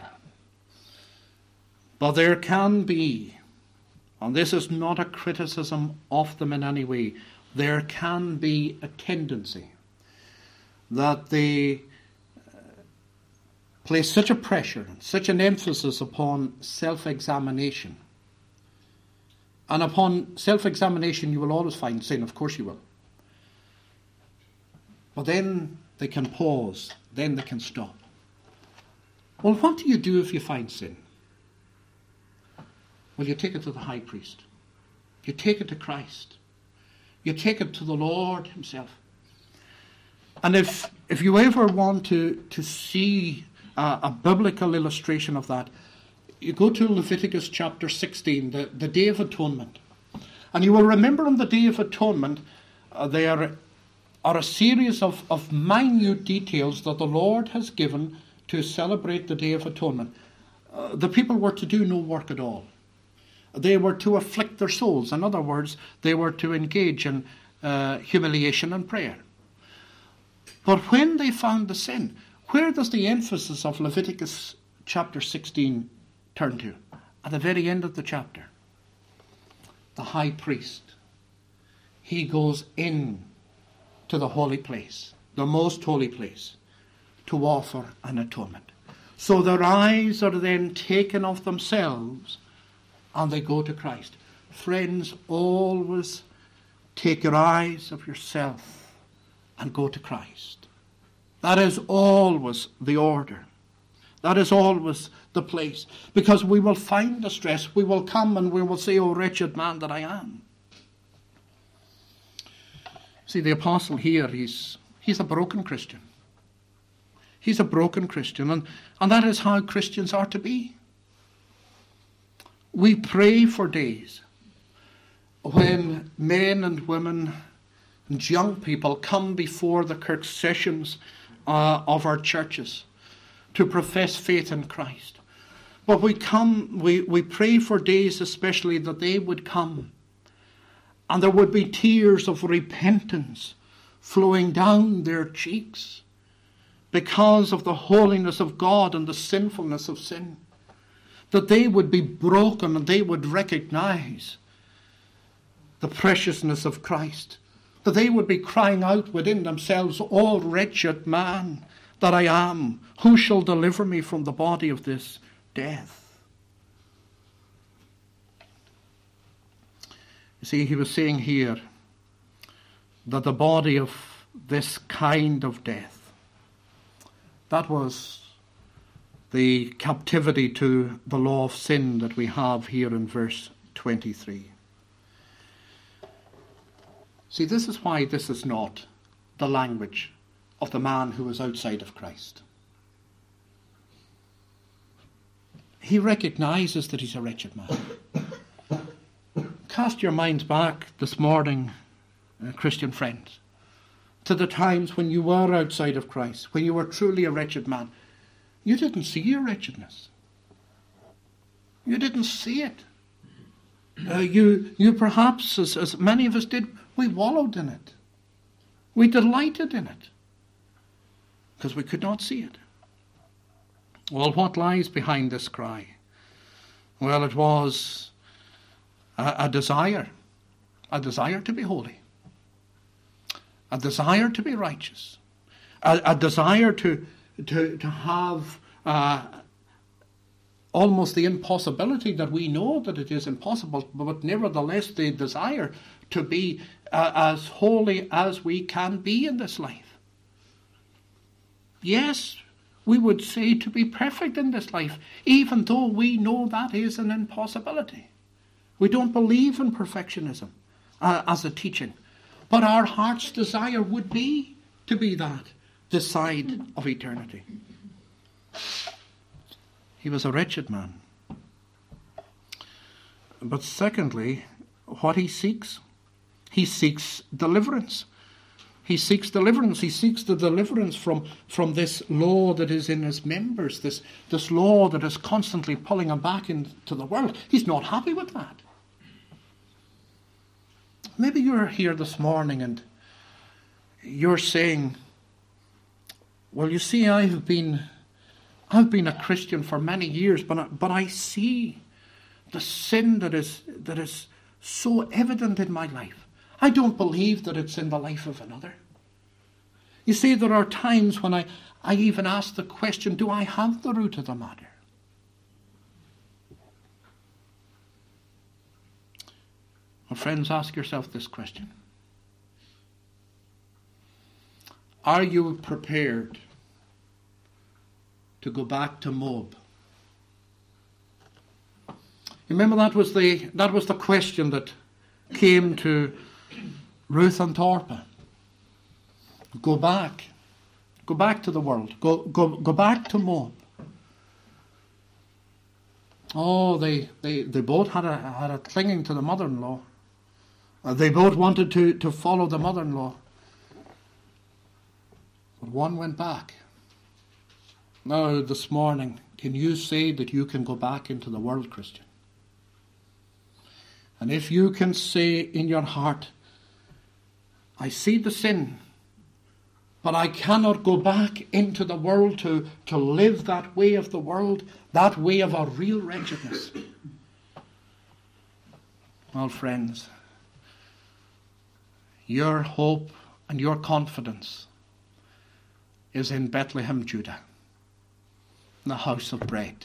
But there can be, and this is not a criticism of them in any way, there can be a tendency that they place such a pressure and such an emphasis upon self-examination. And upon self-examination you will always find sin, of course you will. But then they can pause, then they can stop. Well, what do you do if you find sin? Well, you take it to the high priest. You take it to Christ. You take it to the Lord himself. And if if you ever want to, to see a, a biblical illustration of that, you go to Leviticus chapter sixteen, the, the Day of Atonement. And you will remember on the Day of Atonement, uh, there are a series of, of minute details that the Lord has given to celebrate the Day of Atonement. Uh, the people were to do no work at all. They were to afflict their souls. In other words, they were to engage in uh, humiliation and prayer. But when they found the sin, where does the emphasis of Leviticus chapter sixteen turn to? At the very end of the chapter. The high priest. He goes in to the holy place, the most holy place, to offer an atonement. So their eyes are then taken off themselves and they go to Christ. Friends, always take your eyes off yourself and go to Christ. That is always the order. That is always the place. Because we will find distress. We will come and we will say, "O wretched man that I am." See, the apostle here, he's, he's a broken Christian. He's a broken Christian. And, and that is how Christians are to be. We pray for days when men and women and young people come before the Kirk sessions uh, of our churches to profess faith in Christ. But we come, we, we pray for days especially that they would come and there would be tears of repentance flowing down their cheeks because of the holiness of God and the sinfulness of sin. That they would be broken and they would recognize the preciousness of Christ. That they would be crying out within themselves, "O wretched man that I am, who shall deliver me from the body of this death?" You see, he was saying here that the body of this kind of death, that was the captivity to the law of sin that we have here in verse twenty-three. See, this is why this is not the language of the man who is outside of Christ. He recognizes that he's a wretched man. Cast your minds back this morning, uh, Christian friends, to the times when you were outside of Christ, when you were truly a wretched man. You didn't see your wretchedness. You didn't see it. Uh, you, you perhaps, as, as many of us did, we wallowed in it. We delighted in it. Because we could not see it. Well, what lies behind this cry? Well, it was a, a desire. A desire to be holy. A desire to be righteous. A, a desire to... To, to have uh, almost the impossibility that we know that it is impossible, but nevertheless the desire to be uh, as holy as we can be in this life. Yes, we would say to be perfect in this life, even though we know that is an impossibility. We don't believe in perfectionism uh, as a teaching, but our heart's desire would be to be that, this side of eternity. He was a wretched man. But secondly, what he seeks, he seeks deliverance. He seeks deliverance. He seeks the deliverance from, from this law that is in his members, this, this law that is constantly pulling him back into the world. He's not happy with that. Maybe you're here this morning and you're saying, well, you see, I've been, I've been a Christian for many years, but I, but I see the sin that is that is so evident in my life. I don't believe that it's in the life of another. You see, there are times when I, I even ask the question, do I have the root of the matter? Well, friends, ask yourself this question. Are you prepared to go back to Moab? Remember, that was the that was the question that came to Ruth and Orpah. Go back. Go back to the world. Go go go back to Moab. Oh, they, they, they both had a had a clinging to the mother-in-law. Uh, they both wanted to, to follow the mother-in-law. But one went back. Now, this morning, can you say that you can go back into the world, Christian? And if you can say in your heart, I see the sin, but I cannot go back into the world to, to live that way of the world, that way of a real wretchedness. Well, friends, your hope and your confidence is in Bethlehem, Judah, in the house of bread.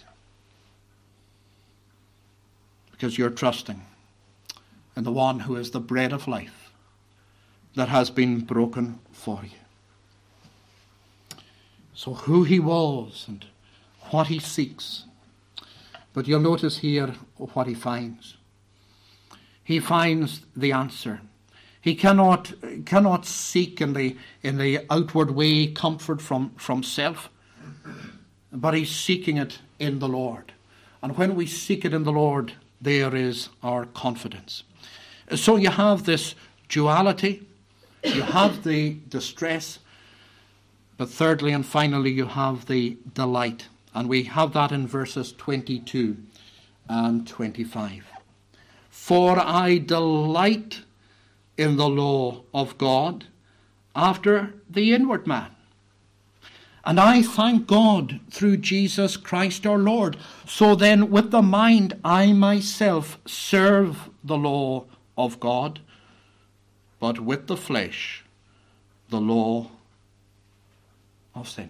Because you're trusting in the one who is the bread of life that has been broken for you. So who he was and what he seeks. But you'll notice here what he finds. He finds the answer. He cannot cannot seek in the in the outward way comfort from, from self, but he's seeking it in the Lord. And when we seek it in the Lord, there is our confidence. So you have this duality, you have the distress, but thirdly and finally you have the delight. And we have that in verses twenty-two and twenty-five. For I delight in the law of God after the inward man. And I thank God through Jesus Christ our Lord. So then with the mind I myself serve the law of God, but with the flesh the law of sin.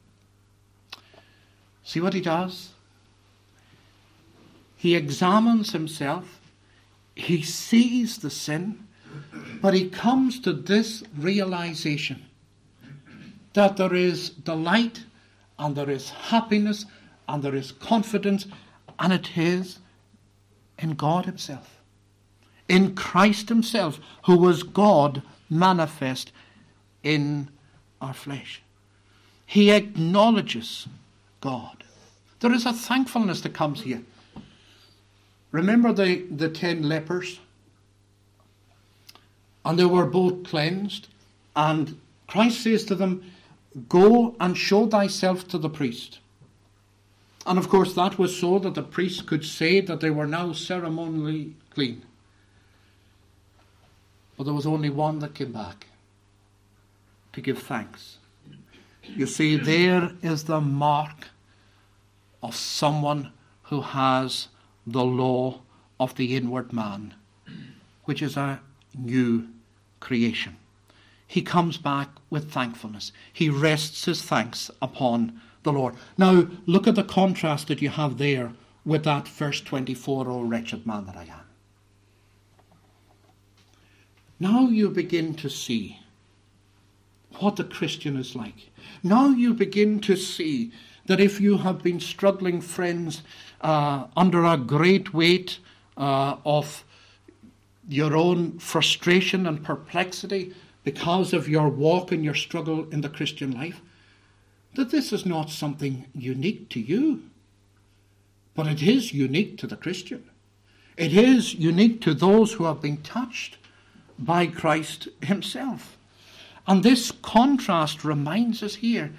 See what he does? He examines himself. He sees the sin, but he comes to this realization that there is delight and there is happiness and there is confidence, and it is in God himself, in Christ himself, who was God manifest in our flesh. He acknowledges God. There is a thankfulness that comes here. Remember the, the ten lepers? And they were both cleansed. And Christ says to them, go and show thyself to the priest. And of course that was so that the priest could say that they were now ceremonially clean. But there was only one that came back to give thanks. You see, there is the mark of someone who has the law of the inward man, which is a new creation. He comes back with thankfulness. He rests his thanks upon the Lord. Now, look at the contrast that you have there with that verse twenty-four, "O wretched man that I am." Now you begin to see what the Christian is like. Now you begin to see that if you have been struggling, friends, uh, under a great weight uh, of your own frustration and perplexity because of your walk and your struggle in the Christian life, that this is not something unique to you, but it is unique to the Christian. It is unique to those who have been touched by Christ himself. And this contrast reminds us here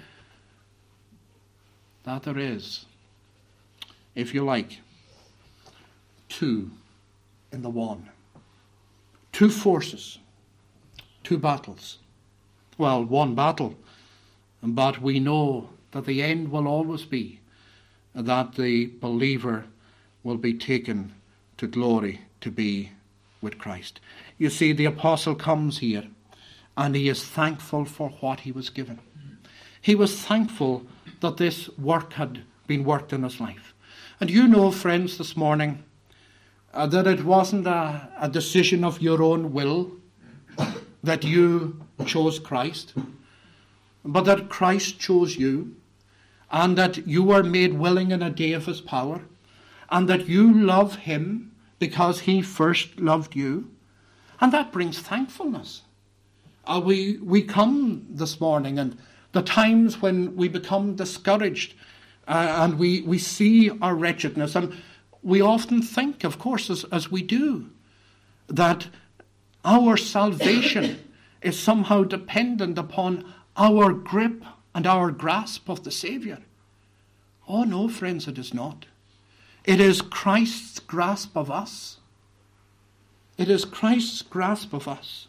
that there is, if you like, two in the one. Two forces, two battles. Well, one battle, but we know that the end will always be that the believer will be taken to glory to be with Christ. You see, the apostle comes here and he is thankful for what he was given. He was thankful that this work had been worked in his life. And you know, friends, this morning, uh, that it wasn't a, a decision of your own will that you chose Christ, but that Christ chose you, and that you were made willing in a day of his power, and that you love him because he first loved you. And that brings thankfulness. Uh, we, we come this morning, and the times when we become discouraged uh, and we, we see our wretchedness, and we often think, of course, as, as we do, that our salvation is somehow dependent upon our grip and our grasp of the Saviour. Oh no, friends, it is not. It is Christ's grasp of us. It is Christ's grasp of us.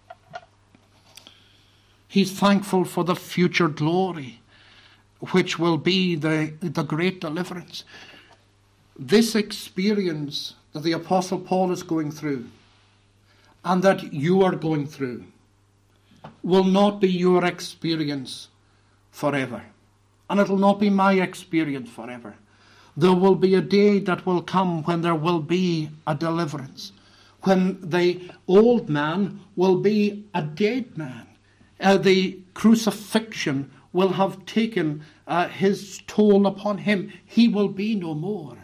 He's thankful for the future glory, which will be the, the great deliverance. This experience that the Apostle Paul is going through, and that you are going through, will not be your experience forever. And it will not be my experience forever. There will be a day that will come when there will be a deliverance, when the old man will be a dead man. Uh, the crucifixion will have taken uh, his toll upon him. He will be no more.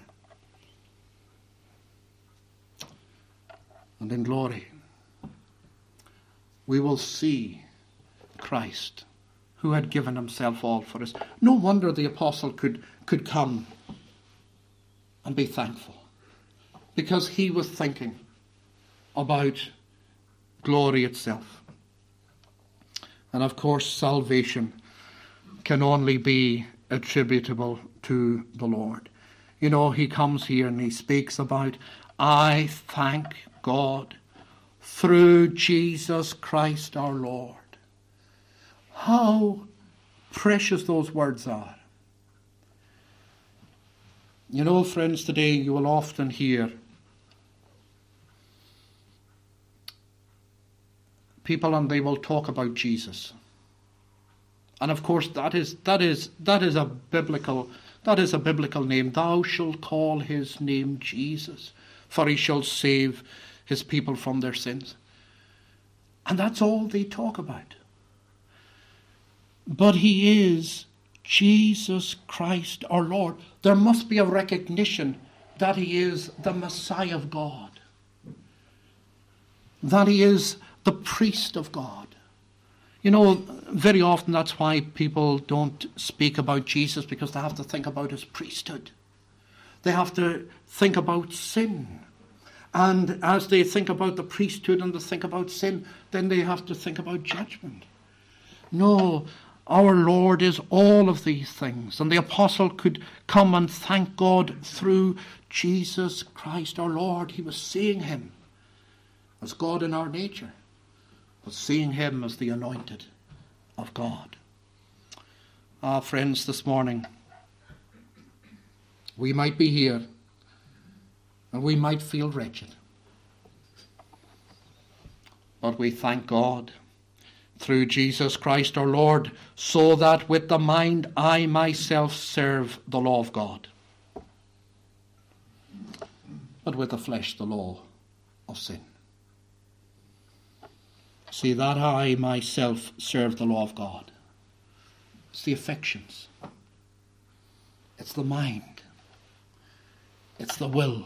And in glory, we will see Christ, who had given himself all for us. No wonder the apostle could, could come and be thankful, because he was thinking about glory itself. And of course, salvation can only be attributable to the Lord. You know, he comes here and he speaks about, "I thank God through Jesus Christ our Lord." How precious those words are. You know, friends, today you will often hear people, and they will talk about Jesus. And of course, that is that is that is a biblical that is a biblical name. "Thou shalt call his name Jesus, for he shall save his people from their sins." And that's all they talk about. But he is Jesus Christ our Lord. There must be a recognition that he is the Messiah of God, that he is the priest of God. You know, very often that's why people don't speak about Jesus, because they have to think about his priesthood. They have to think about sin. And as they think about the priesthood and they think about sin, then they have to think about judgment. No, our Lord is all of these things. And the apostle could come and thank God through Jesus Christ our Lord. He was seeing him as God in our nature, but seeing him as the anointed of God. Ah, friends, this morning, we might be here and we might feel wretched, but we thank God through Jesus Christ our Lord, so that with the mind I myself serve the law of God. but with the flesh the law of sin. See, that I myself serve the law of God. It's the affections. It's the mind. It's the will.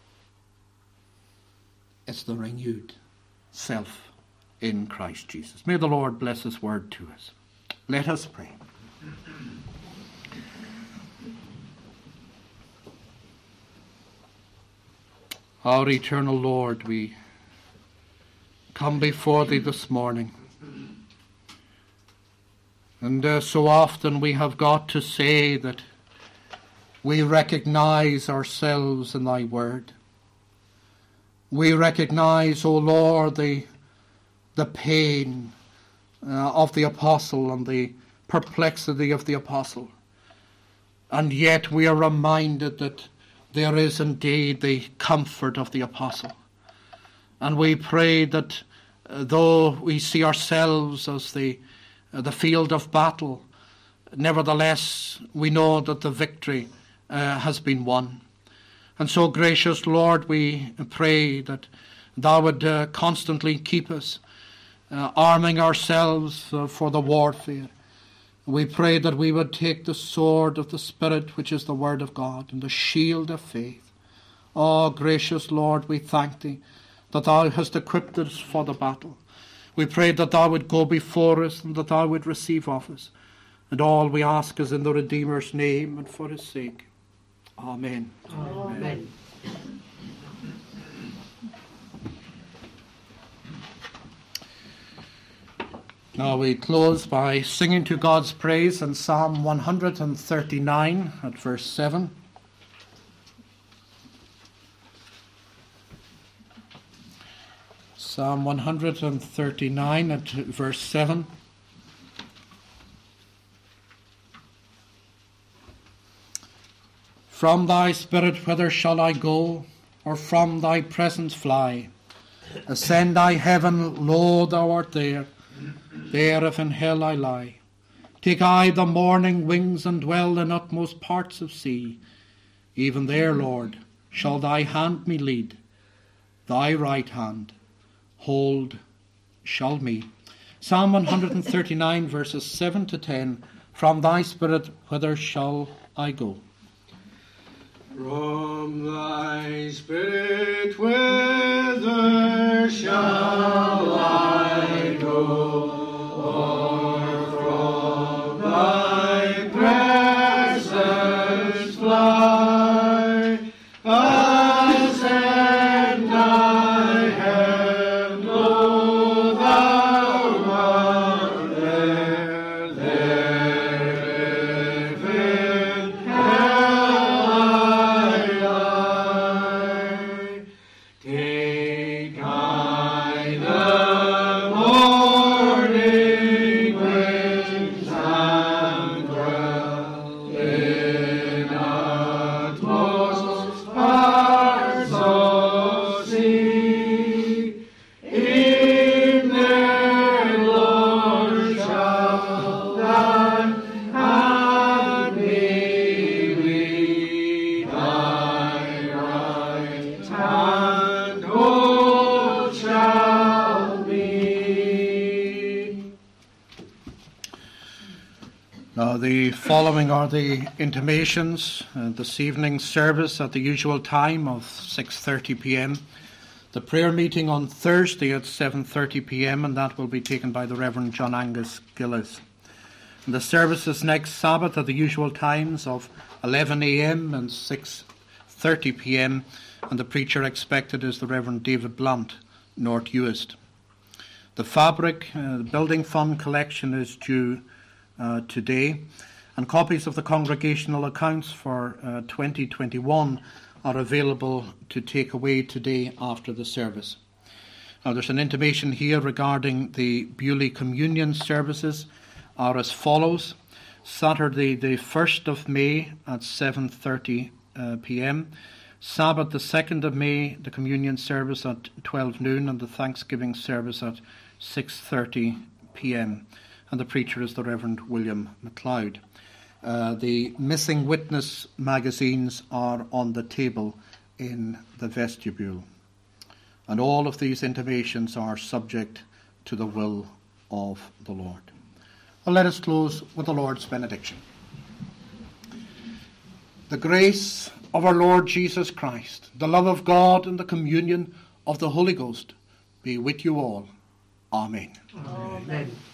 It's the renewed self in Christ Jesus. May the Lord bless his word to us. Let us pray. Our eternal Lord, we come before thee this morning. And uh, so often we have got to say that we recognize ourselves in thy word. We recognize, O Lord, the, the pain uh, of the apostle and the perplexity of the apostle. And yet we are reminded that there is indeed the comfort of the apostle. And we pray that uh, though we see ourselves as the, uh, the field of battle, nevertheless we know that the victory uh, has been won. And so, gracious Lord, we pray that thou would uh, constantly keep us, uh, arming ourselves uh, for the warfare. We pray that we would take the sword of the Spirit, which is the word of God, and the shield of faith. Oh, gracious Lord, we thank thee that thou hast equipped us for the battle. We pray that thou would go before us and that thou would receive of us. And all we ask is in the Redeemer's name and for his sake. Amen. Amen. Amen. Now we close by singing to God's praise in Psalm one thirty-nine at verse seven. Psalm one thirty-nine at verse seven. From thy spirit whither shall I go, or from thy presence fly? Ascend thy heaven, lo, thou art there. There if in hell I lie. Take I the morning wings and dwell in utmost parts of sea. Even there, Lord, shall thy hand me lead. Thy right hand hold shall me. Psalm one thirty-nine verses seven to ten. From thy spirit whither shall I go? From thy spirit whither shall I go? Or from thy presence fly? Ascend thy heaven, lo, thou art there. There if in hell take I the morning wings and dwell in utmost parts of sea. In their Lord shall thy hand me lead, thy right hand hold shall be. Now the following are the intimations. Uh, this evening's service at the usual time of six thirty p.m. The prayer meeting on Thursday at seven thirty p.m. and that will be taken by the Reverend John Angus Gillis. And the services next Sabbath at the usual times of eleven a.m. and six thirty p.m. and the preacher expected is the Reverend David Blunt, North Uist. The fabric, uh, the building fund collection is due uh, today, and copies of the congregational accounts for uh, twenty twenty-one are available to take away today after the service. Now there's an intimation here regarding the Beaulieu Communion services are as follows. Saturday the first of May at seven thirty uh, p.m. Sabbath the second of May, the communion service at twelve noon and the Thanksgiving service at six thirty p.m. And the preacher is the Reverend William MacLeod. Uh, the Missing Witness magazines are on the table in the vestibule. And all of these intimations are subject to the will of the Lord. Well, let us close with the Lord's benediction. The grace of our Lord Jesus Christ, the love of God, and the communion of the Holy Ghost be with you all. Amen. Amen.